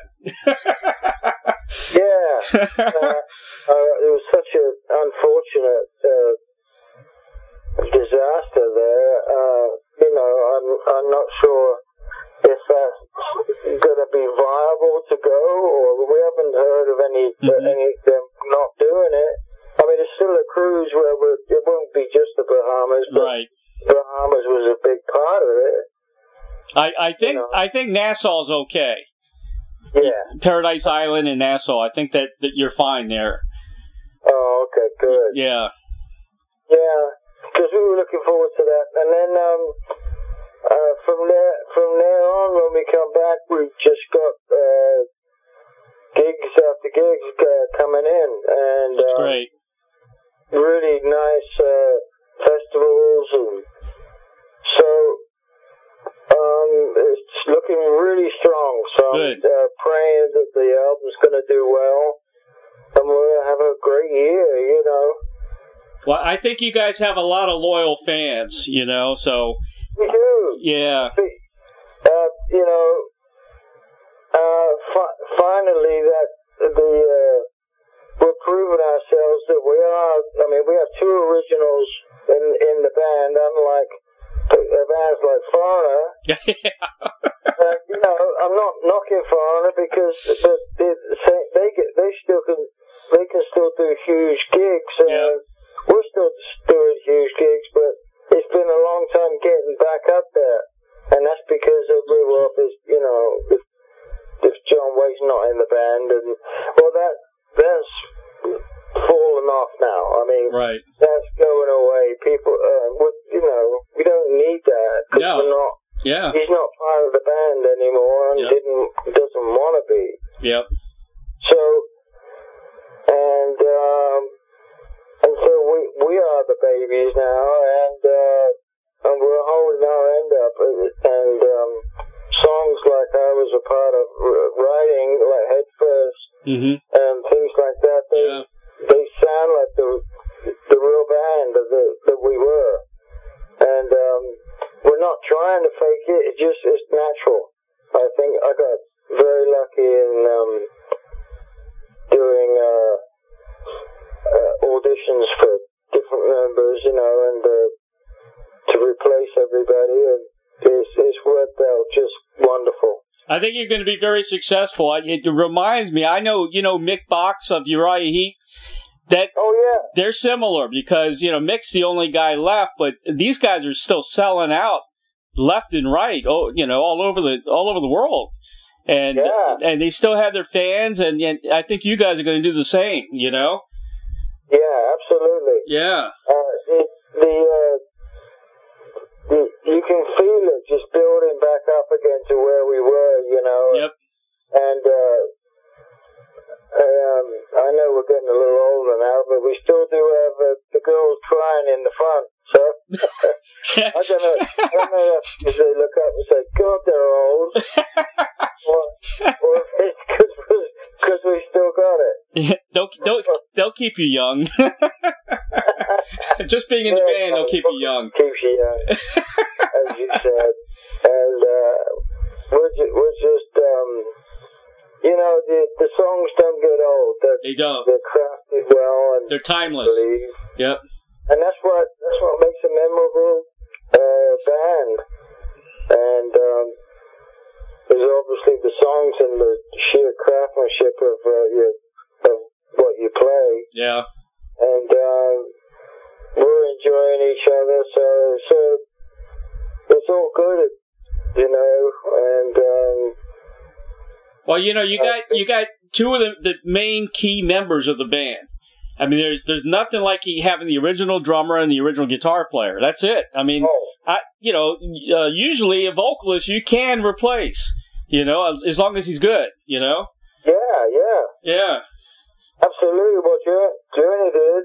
Yeah, uh, uh, it was such an unfortunate uh, disaster there. Uh, you know, I'm I'm not sure if that's going to be viable to go, or we haven't heard of any Mm-hmm. uh, any of them not doing it. I mean, it's still a cruise where we're, it won't be just the Bahamas, but Right. Bahamas was a big part of it. I, I think You know. I think Nassau's okay. Yeah. Paradise Island and Nassau. I think that, that you're fine there. Oh, okay, good. Yeah. Yeah, because we were looking forward to that, and then um, uh, from there from there on, when we come back, we just got uh, gigs after gigs uh, coming in, and That's uh, great. really nice uh, festivals and So um, it's looking really strong. So Good. I'm uh, praying that the album's going to do well, and we'll have a great year. You know. Well, I think you guys have a lot of loyal fans, you know, so... We do. Yeah. Uh, you know, uh, fi- finally that the uh, we're proving ourselves that we are. I mean, we have two originals in in the band, unlike bands like Foreigner. uh, you know, I'm not knocking Foreigner because they, they, they get they still can they can still do huge gigs. Uh, yeah. We're still doing huge gigs, but it's been a long time getting back up there, and that's because of well, if you know, if, if John Waite's not in the band, and well, that that's fallen off now. I mean, right. That's going away. People, uh, we, you know, we don't need that because no. we're not. Yeah. He's not part of the band anymore, and yep. didn't doesn't want to be. Yep. So, and. um And so we we are the babies now, and uh, and we're holding our end up. And um, songs like I was a part of writing, like Head First, mm-hmm. and things like that, they yeah. they sound like the the real band that the, that we were. And um, we're not trying to fake it; it just it's natural. I think I got very lucky in um, doing. Uh, Uh, auditions for different members, you know, and uh, to replace everybody, and it's, it's worked out just wonderful. I think you're going to be very successful. It reminds me, I know, you know, Mick Box of Uriah Heep, that oh, yeah. they're similar because, you know, Mick's the only guy left, but these guys are still selling out left and right, oh, you know, all over the all over the world. And yeah. and they still have their fans, and, and I think you guys are going to do the same, you know? Yeah, absolutely. Yeah. Uh, it, the, uh, the you can feel it just building back up again to where we were, you know. Yep. And uh, um, I know we're getting a little older now, but we still do have uh, the girls crying in the front. So I don't know. I don't know if they look up and say, "God, they're old," or, or if it's because we still got it. Yeah, they'll they'll they'll keep you young. Just being in the yeah, band, they'll keep you young. Keeps you young, as you said. And uh, we're just, we're just um, you know, the the songs don't get old. They're, they don't. They're crafted well, and they're timeless. Believe. Yep. And that's what that's what makes a memorable uh, band. And um, there's obviously the songs and the sheer craftsmanship of uh, your, of what you play. Yeah. And um, we're enjoying each other, so so it's all good, you know. And um, well, you know, you got you got two of the, the main key members of the band. I mean, there's there's nothing like having the original drummer and the original guitar player. That's it. I mean, oh. I you know, uh, usually a vocalist you can replace, you know, as long as he's good, you know. Yeah, yeah, yeah. Absolutely, what Journey did,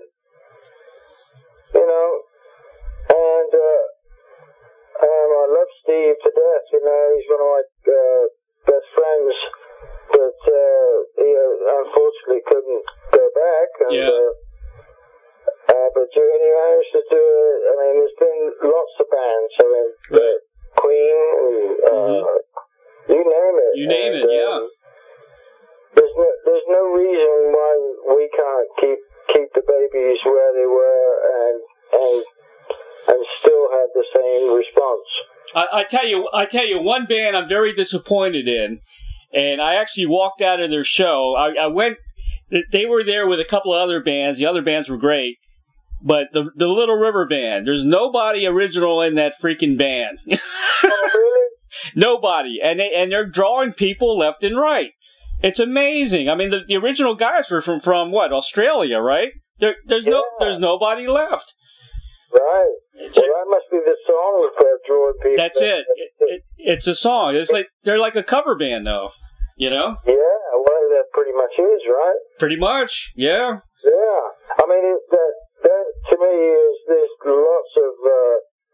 you know, and uh, um, I love Steve to death. You know, he's one of my uh, best friends. But uh, he uh, unfortunately couldn't go back. And, yeah. Uh, uh, but Journey managed to do it. I mean, there's been lots of bands. I mean, right. Queen, and, uh, mm-hmm. you name it. You name and, it, yeah. Um, there's no, there's no reason why we can't keep keep the babies where they were and and and still have the same response. I, I tell you, I tell you, one band I'm very disappointed in. And I actually walked out of their show. I, I went, they were there with a couple of other bands. The other bands were great. But the the Little River Band, there's nobody original in that freaking band. Oh, really? Nobody. And, they, and they're drawing people left and right. It's amazing. I mean, the, the original guys were from, from what, Australia, right? There, there's yeah. no there's nobody left. Right. Well, that must be the song for drawing people. That's it. It, it. It's a song. It's like they're like a cover band, though. You know? Yeah. Well, that pretty much is, right? Pretty much. Yeah. Yeah. I mean, it, that that to me is there's lots of uh, cover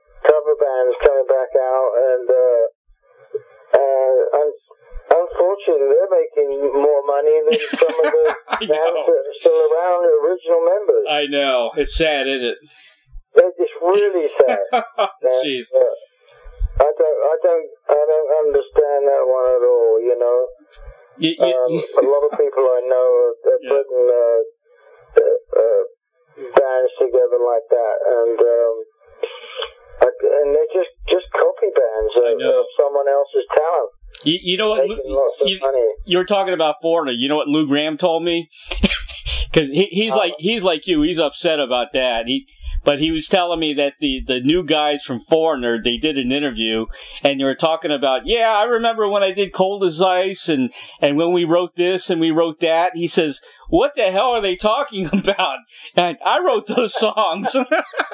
cover bands coming back out, and uh, uh, un- unfortunately, they're making more money than some of the bands that are still around, the original members. I know. It's sad, isn't it? It's really sad. Jeez. And, uh, I don't, I don't, I don't understand that one at all. You know, you, you, um, a lot of people I know are, are yeah. putting uh, uh, uh, bands together like that, and um, I, and they just just copy bands of, of someone else's talent. You, you know what? Lou, you, you were talking about Foreigner. You know what Lou Gramm told me? Because he, he's uh, like he's like you. He's upset about that. He. But he was telling me that the, the new guys from Foreigner, they did an interview, and they were talking about, yeah, I remember when I did Cold as Ice, and, and when we wrote this and we wrote that. He says, what the hell are they talking about? And I wrote those songs. you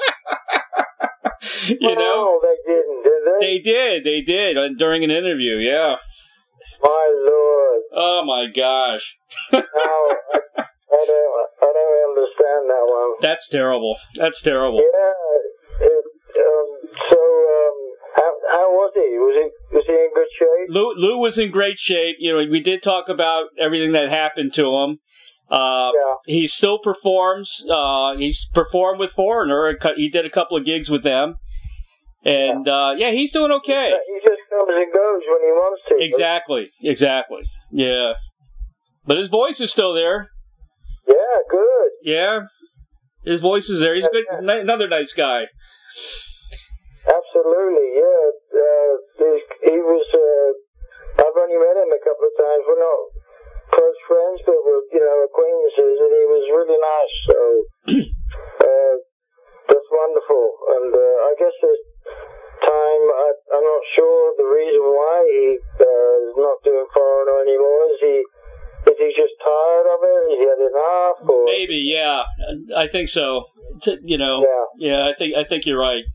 well, know? they didn't, did they? They did, they did, during an interview, yeah. My Lord. Oh, my gosh. now, I, I don't, I don't understand that one. That's terrible. That's terrible. Yeah. It, um, so, um, how, how was he? Was he was he in good shape? Lou, Lou was in great shape. You know, we did talk about everything that happened to him. Uh, yeah. He still performs. Uh, he's performed with Foreigner. He did a couple of gigs with them. And, yeah, uh, yeah he's doing okay. He just comes and goes when he wants to. Exactly. Exactly. Yeah. But his voice is still there. Yeah, good. Yeah, his voice is there. He's a good, yeah. another nice guy. Absolutely, yeah. Uh, he was. Uh, I've only met him a couple of times. We're not close friends, but we're, you know, acquaintances, and he was really nice. So uh, that's wonderful. And uh, I guess this time, I, I'm not sure the reason why he uh, is not doing Foreigner anymore. Is he? Is he just tired of it? Is he had enough? Or? Maybe, yeah. I think so. T- you know, yeah. yeah. I think I think you're right.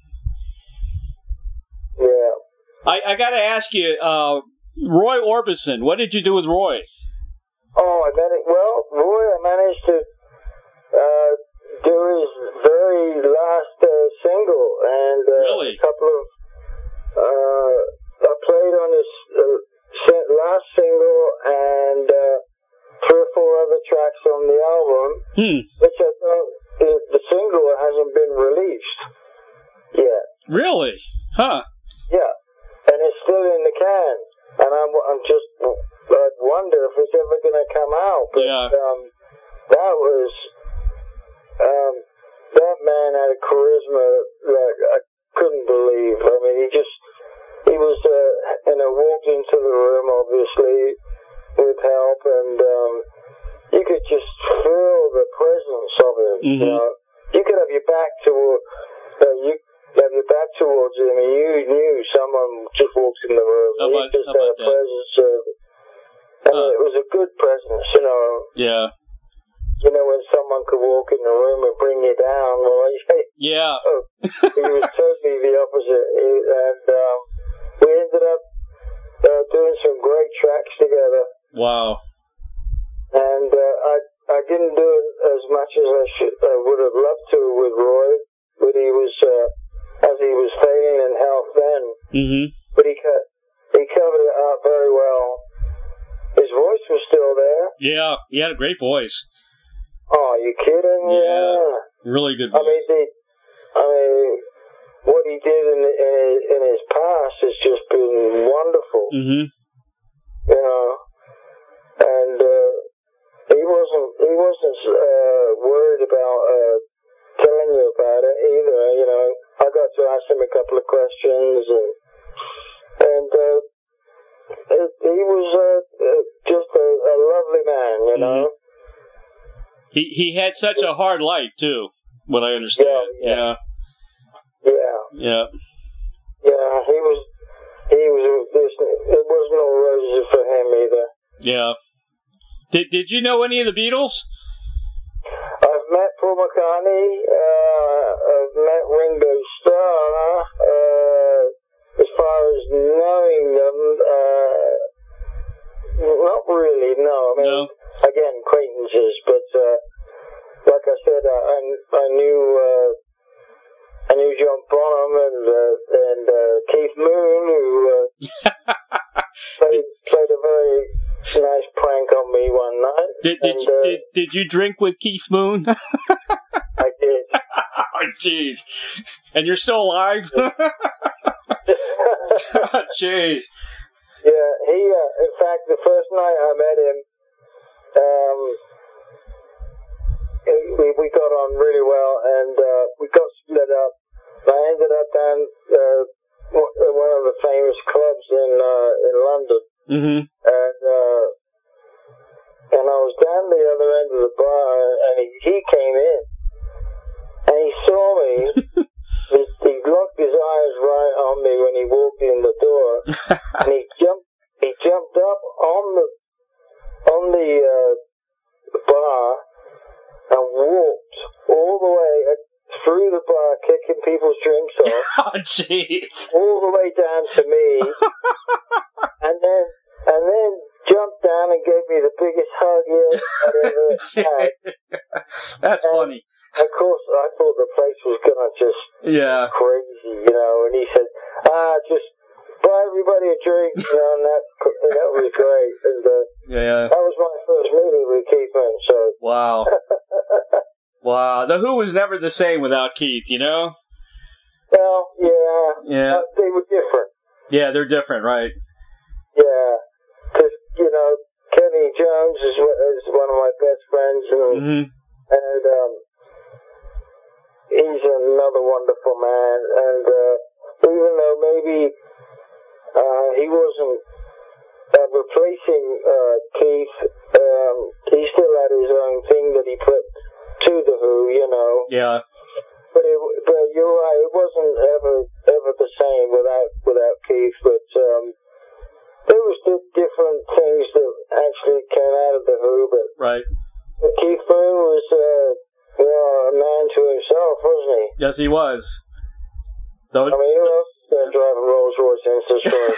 Yeah. I, I got to ask you, uh, Roy Orbison. What did you do with Roy? Oh, I managed. Well, Roy, I managed to uh, do his very last uh, single, and uh, really? a couple of. Uh, I played on his uh, last single and. Uh, Three or four other tracks on the album, hmm. which I don't, the, the single hasn't been released yet. Really? Huh? Yeah, and it's still in the can, and I'm, I'm just, I wonder if it's ever going to come out. But yeah. um, that was, um, that man had a charisma like I couldn't believe. I mean, he just, he was, uh, you know, walked into the room, obviously, with help, and um, you could just feel the presence of him. Mm-hmm. You know, you could have your back toward, uh, you have your back towards him, and you knew someone just walked in the room. How he about, just how had about a presence of, I mean, huh. it was a good presence. You know. Yeah. You know, when someone could walk in the room and bring you down. Well, yeah. Oh, he was totally the opposite, and um, we ended up uh, doing some great tracks together. Wow. And uh, I I didn't do as much as I should I would have loved to with Roy, but he was uh, as he was failing in health then. Mm-hmm. But he cut he covered it up very well. His voice was still there. Yeah, he had a great voice. Oh, are you kidding? Yeah, yeah. really good voice. I mean, the, I mean, what he did in in his, in his past has just been wonderful. Mm-hmm. You know. And uh, he wasn't he wasn't uh, worried about uh, telling you about it either. You know, I got to ask him a couple of questions, and and uh, it, he was uh, just a, a lovely man. You know, mm-hmm. he he had such a hard life too. What I understand. Yeah. Yeah. Yeah. Yeah. Yeah. He was he was. It wasn't all roses for him either. Yeah. Did Did you know any of the Beatles? I've met Paul McCartney. Uh, I've met Ringo Starr. Uh, as far as knowing them, uh, not really. No, I mean, no. Again, acquaintances. But uh, like I said, I I knew uh, I you John Bonham and uh, and uh, Keith Moon, who uh, played, played a very nice prank on me one night. Did did, and, you, uh, did did you drink with Keith Moon? I did. Oh, jeez. And you're still alive? Jeez. Yeah, he. Uh, in fact, the first night I met him, um, we we got on really well, and uh, we got split up. I ended up down uh, one of the famous clubs in uh, in London, Mm-hmm. and uh, and I was down the other end of the bar, and he, he came in, and he saw me. he, he locked his eyes right on me when he walked in the door, and he jumped. He jumped up on the on the uh, bar and walked all the way through the bar, kicking people's drinks off. Oh, jeez. All the way down to me, and then and then jumped down and gave me the biggest hug yet I'd ever had. That's and funny. Of course, I thought the place was gonna just Yeah. crazy, you know. And he said, "Ah, just buy everybody a drink," you know, and that that was great. And uh, Yeah. that was my first meeting with Keith Moon. So Wow. Wow. The Who was never the same without Keith, you know? well, yeah, Yeah. uh, they were different. Yeah, they're different, right? Yeah, because you know, Kenny Jones is is one of my best friends, and Mm-hmm. and um, he's another wonderful man. And uh, even though maybe uh, he wasn't uh, replacing uh, Keith, um, he still had his own thing that he put to the Who, you know. Yeah. But it, but you're right, it wasn't ever ever the same without without Keith. But um, there was di- different things that actually came out of the Who. But Right. Keith Moon was, uh, you know, a man to himself, wasn't he? Yes, he was. Though. I mean, who else is going to drive a Rolls Royce in Detroit?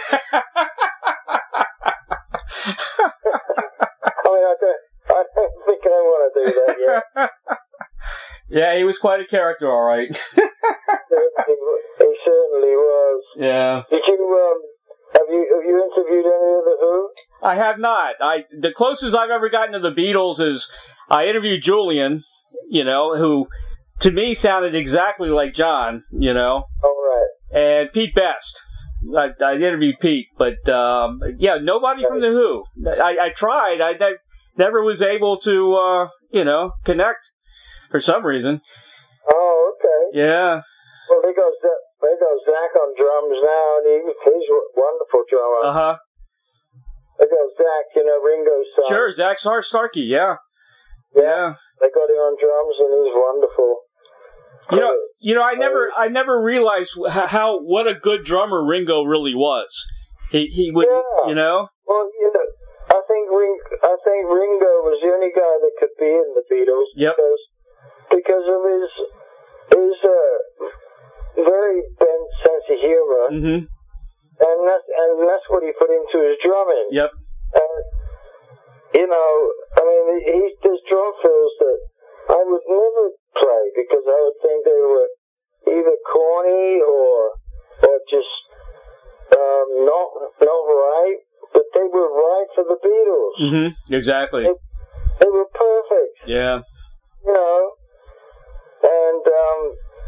I mean, I don't, I don't think I want to do that yet. Yeah, he was quite a character, all right. he, he certainly was. Yeah. Did you, um, have you, have you interviewed any of the Who? I have not. I the closest I've ever gotten to the Beatles is I interviewed Julian, you know, who to me sounded exactly like John, you know, All right. and Pete Best. I, I interviewed Pete, but um, yeah, nobody from the Who. I, I tried. I ne- never was able to, uh, you know, connect for some reason. Oh, okay. Yeah. Well, they got Z- they got Zach on drums now, and he, he's a wonderful drummer. Uh huh. They got Zach, you know, Ringo's son. Sure, Zach Sar- Starkey. Yeah. Yeah. Yeah. They got him on drums, and he's wonderful. You know, you know, I never, I never realized how, how what a good drummer Ringo really was. He, he would, Yeah. you know. Well, you know, I think Ring, I think Ringo was the only guy that could be in the Beatles. Yep. Because because of his his uh, very bent sense of humor, Mm-hmm. and that's and that's what he put into his drumming. Yep. And you know, I mean, he there's drum fills that I would never play because I would think they were either corny or or just um, not not right, but they were right for the Beatles. Mm-hmm. Exactly. They, they were perfect, Yeah. you know. And um,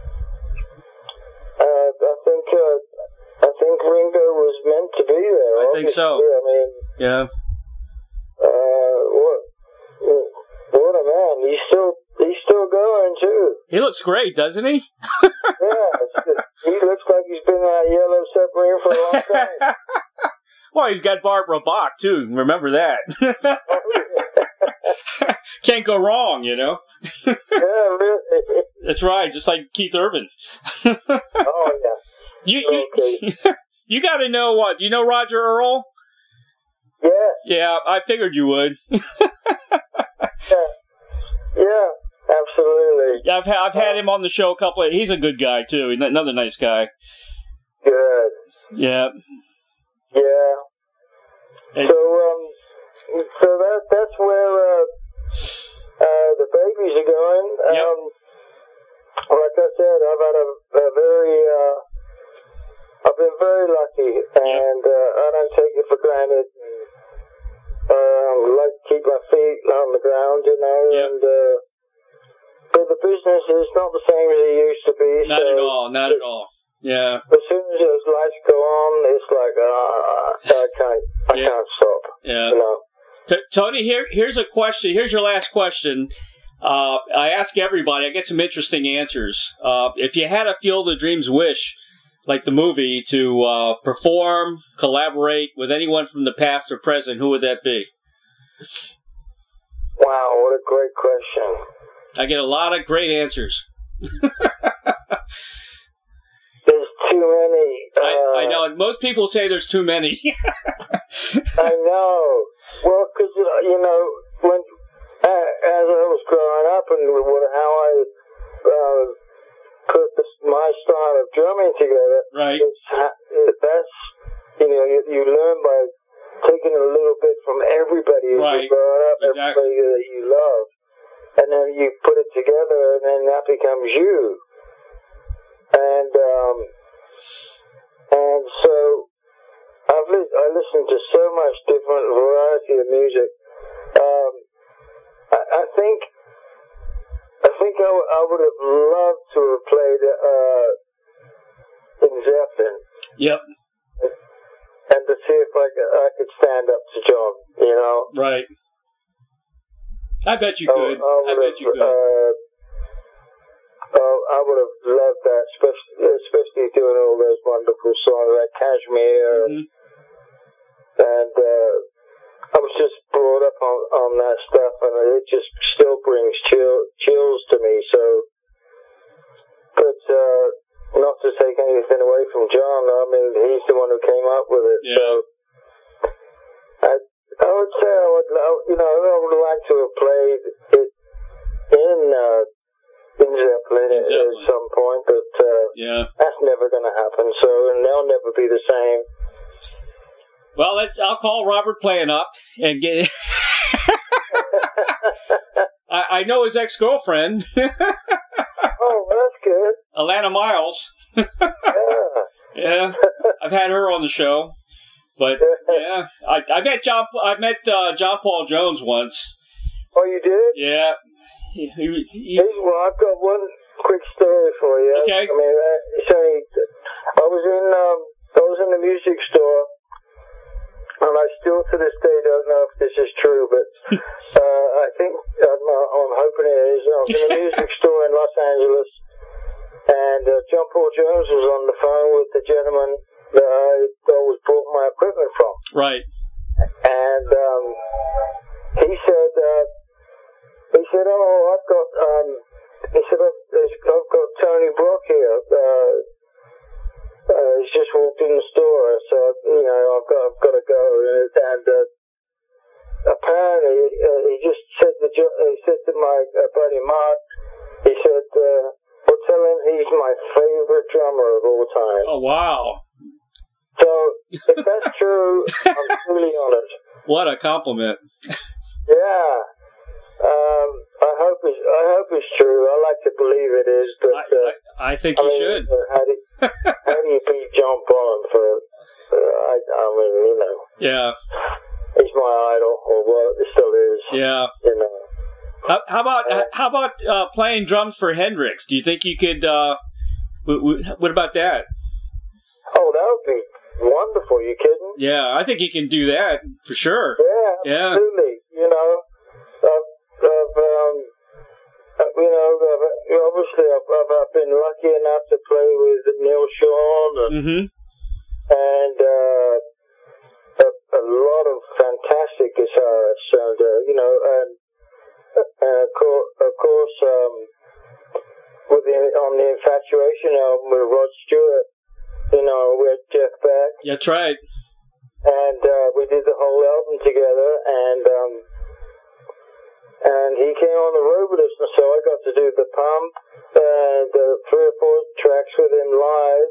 uh, I think uh, I think Ringo was meant to be there. I think so. obviously. I mean, Yeah. uh, what what a man! He's still he's still going too. He looks great, doesn't he? Yeah, it's- he looks like he's been in that yellow submarine for a long time. Well, he's got Barbara Bach too. Remember that. Can't go wrong, you know. Yeah, really. That's right, just like Keith Urban. Oh yeah. You you, Okay. you got to know what? You know Roger Earl? Yeah, Yeah, I figured you would. yeah, yeah, absolutely. I've ha- I've had him on the show a couple of. He's a good guy too. He's another nice guy. Good. Yeah. Yeah. And- So um, so that that's where uh, uh the babies are going. Yep. Um, like I said, I've had a, a very, uh, I've been very lucky, and uh, I don't take it for granted. Um, like to keep my feet on the ground, you know, yep. and uh, but the business is not the same as it used to be. Not so at all, not at all. Yeah. As soon as those lights go on, it's like, uh, I can't, I yeah. can't stop. Yeah. You know? T- Tony, here, here's a question. Here's your last question. Uh, I ask everybody. I get some interesting answers. Uh, if you had a Field of Dreams wish, like the movie, to uh, perform, collaborate with anyone from the past or present, who would that be? Wow, what a great question. I get a lot of great answers. There's too many. Uh, I, I know. Most people say there's too many. I know. Well, because, you know, when uh, as I was growing up and what, how I uh, put this, my style of drumming together, right. it's the best. You know, you, you learn by taking a little bit from everybody as right. you're growing up, exactly. everybody that you love. And then you put it together, and then that becomes you. And um, and so I've li- I listened to so much different variety of music. Um, I, I think I think I, w- I would have loved to have played uh, in Zeppelin. Yep. And to see if I could, I could stand up to John. You know. Right. I bet you could. I, I, I bet you could. Uh, uh, I would have loved that, especially, especially doing all those wonderful songs like Kashmir. Mm-hmm. And uh, I was just brought up on, on that stuff, and it just still brings chill, chills to me. So, but uh, not to take anything away from John, I mean, he's the one who came up with it. Yeah. So, I, I would say I would, you know, I would like to have played it in uh, in Zeppelin at some point, but uh, yeah, that's never going to happen. So, and they'll never be the same. Well, let's. I'll call Robert Plant up and get. I, I know his ex-girlfriend. Oh, that's good. Alana Miles. Yeah. Yeah, I've had her on the show. But yeah, I, I met John. I met uh, John Paul Jones once. Oh, you did? Yeah. He, he, he, well, I've got one quick story for you. Okay. I mean, uh, so I was in um, I was in the music store, and I still to this day don't know if this is true, but uh, I think I'm, I'm hoping it is. I was in a music store in Los Angeles, and uh, John Paul Jones was on the phone with the gentleman that I always bought my equipment from. Right. And um, he said, uh, he said, oh, I've got, um, he said, I've, I've got Tony Brock here. Uh, uh, he's just walked in the store, so you know, I've got, I've got to go. And uh, apparently, uh, he just said to, he said to my uh, buddy Mark, he said, uh, well, tell him he's my favorite drummer of all time. Oh wow. So, if that's true, I'm really honored. What a compliment. Yeah. Um, I hope it's, I hope it's true. I like to believe it is, but... I, uh, I, I think I you mean, should. Uh, how, do, how do you beat John Bonham for... Uh, I, I mean, you know... Yeah. He's my idol, or well, it still is. Yeah. You know. How, how about uh, how about uh, playing drums for Hendrix? Do you think you could... Uh, w- w- what about that? Oh, that would be... wonderful, you kidding? Yeah, I think you can do that for sure. Yeah, absolutely. Yeah. You know, I've, I've um, you know, I've, obviously I've, I've been lucky enough to play with Neil Sean and, mm-hmm. and uh, a, a lot of fantastic guitarists, and uh, you know, and, and of course, of course, um, with the, on the Infatuation album with Rod Stewart. You know, we had Jeff Beck. That's right. And uh, we did the whole album together, and um, and he came on the road with us, and so I got to do the Pump and uh, three or four tracks with him live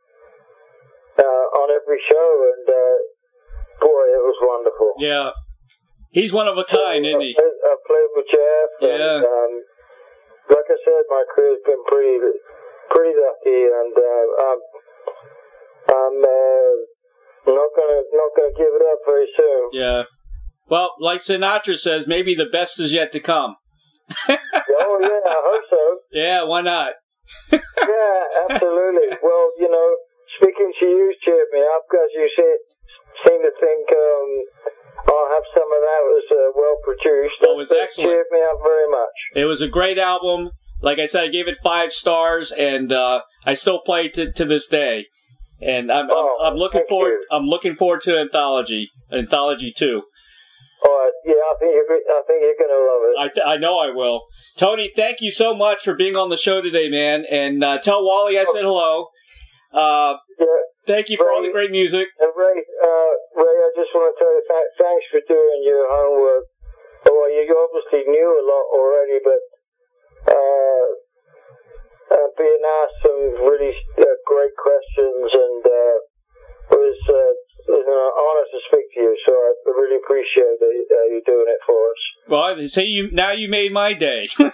uh, on every show, and uh, boy, it was wonderful. Yeah, he's one of a kind, so, isn't he? I, I played with Jeff. Yeah. And, um, like I said, my career's been pretty, pretty lucky, and uh, I'm, I'm uh, not gonna, not gonna give it up very soon. Yeah. Well, like Sinatra says, maybe the best is yet to come. Oh yeah, I hope so. Yeah, why not? Yeah, absolutely. Well, you know, speaking to you cheered me up because you said, seem to think um, I'll have some of that was uh, well produced. Oh, it was that excellent. Cheered me up very much. It was a great album. Like I said, I gave it five stars, and uh, I still play it to, to this day. And I'm, oh, I'm, I'm looking thank forward. you. I'm looking forward to Anthology, Anthology two. Oh, yeah, I think you're, I think you're gonna love it. I, th- I know I will. Tony, thank you so much for being on the show today, man. And uh, tell Wally I said hello. Uh, yeah. Thank you for Ray, all the great music. And Ray, uh, Ray, I just want to tell you th- thanks for doing your homework. Well, you obviously knew a lot already, but uh, uh, being asked some really uh, great questions, and uh, it was, uh, it was an honor to speak to you. So I really appreciate that uh, you doing it for us. Well, they say you now you made my day. No,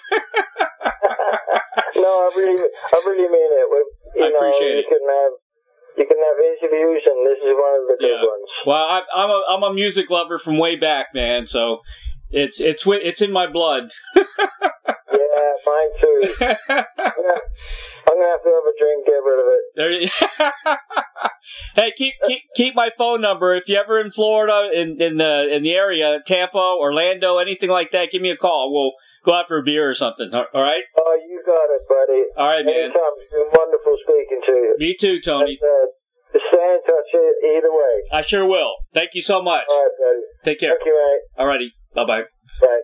I really, I really mean it. You I know, appreciate you it. can have, you can have interviews, and this is one of the good Yeah. ones. Well, I, I'm a I'm a music lover from way back, man. So it's it's wi- it's in my blood. Yeah, mine too. I'm gonna, I'm gonna have to have a drink, get rid of it. There you- Hey, keep keep keep my phone number if you're ever in Florida, in in the in the area, Tampa, Orlando, anything like that. Give me a call. We'll go out for a beer or something. All right. Oh, you got it, buddy. All right, man. Anytime. It's been wonderful speaking to you. Me too, Tony. And, uh, stay in touch e- either way. I sure will. Thank you so much. All right, buddy. Take care. Thank you, mate. Alrighty. Bye bye. Bye.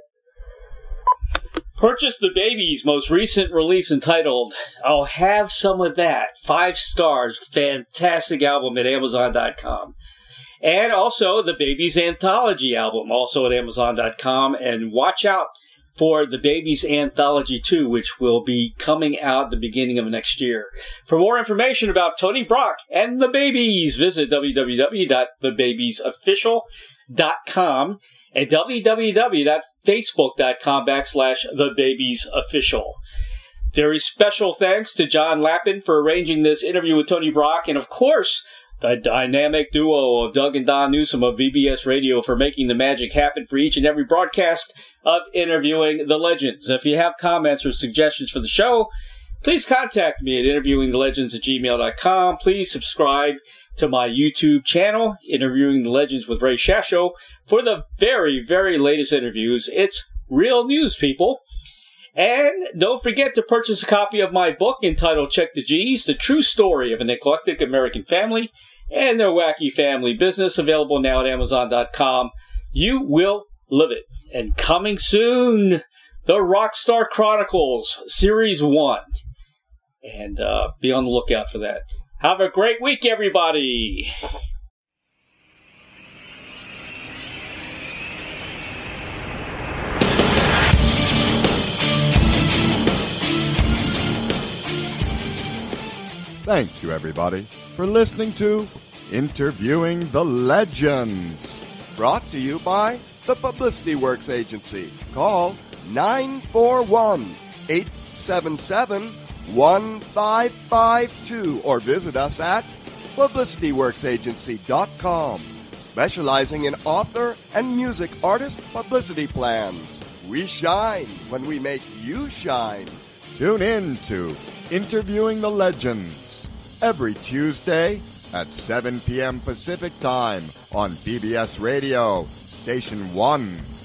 Purchase the Baby's most recent release entitled I'll Have Some of That. Five stars. Fantastic album at Amazon dot com. And also the Baby's Anthology album, also at Amazon dot com. And watch out for the Baby's Anthology two, which will be coming out at the beginning of next year. For more information about Tony Brock and the Babies, visit w w w dot the babies official dot com and w w w dot facebook dot com backslash the babies official. Very special thanks to John Lappin for arranging this interview with Tony Brock, and of course, the dynamic duo of Doug and Don Newsom of V B S Radio for making the magic happen for each and every broadcast of Interviewing the Legends. If you have comments or suggestions for the show, please contact me at interviewing the legends at gmail dot com. Please subscribe to my YouTube channel, Interviewing the Legends with Ray Shasho, for the very, very latest interviews. It's real news, people. And don't forget to purchase a copy of my book entitled Check the G's, The True Story of an Eclectic American Family and Their Wacky Family Business, available now at Amazon dot com. You will love it. And coming soon, The Rockstar Chronicles, Series one. And uh, be on the lookout for that. Have a great week, everybody! Thank you, everybody, for listening to Interviewing the Legends. Brought to you by the Publicity Works Agency. Call nine four one, eight seven seven, one five five two or visit us at publicity works agency dot com, specializing in author and music artist publicity plans. We shine when we make you shine. Tune in to Interviewing the Legends every Tuesday at seven p.m. Pacific Time on B B S Radio, Station one.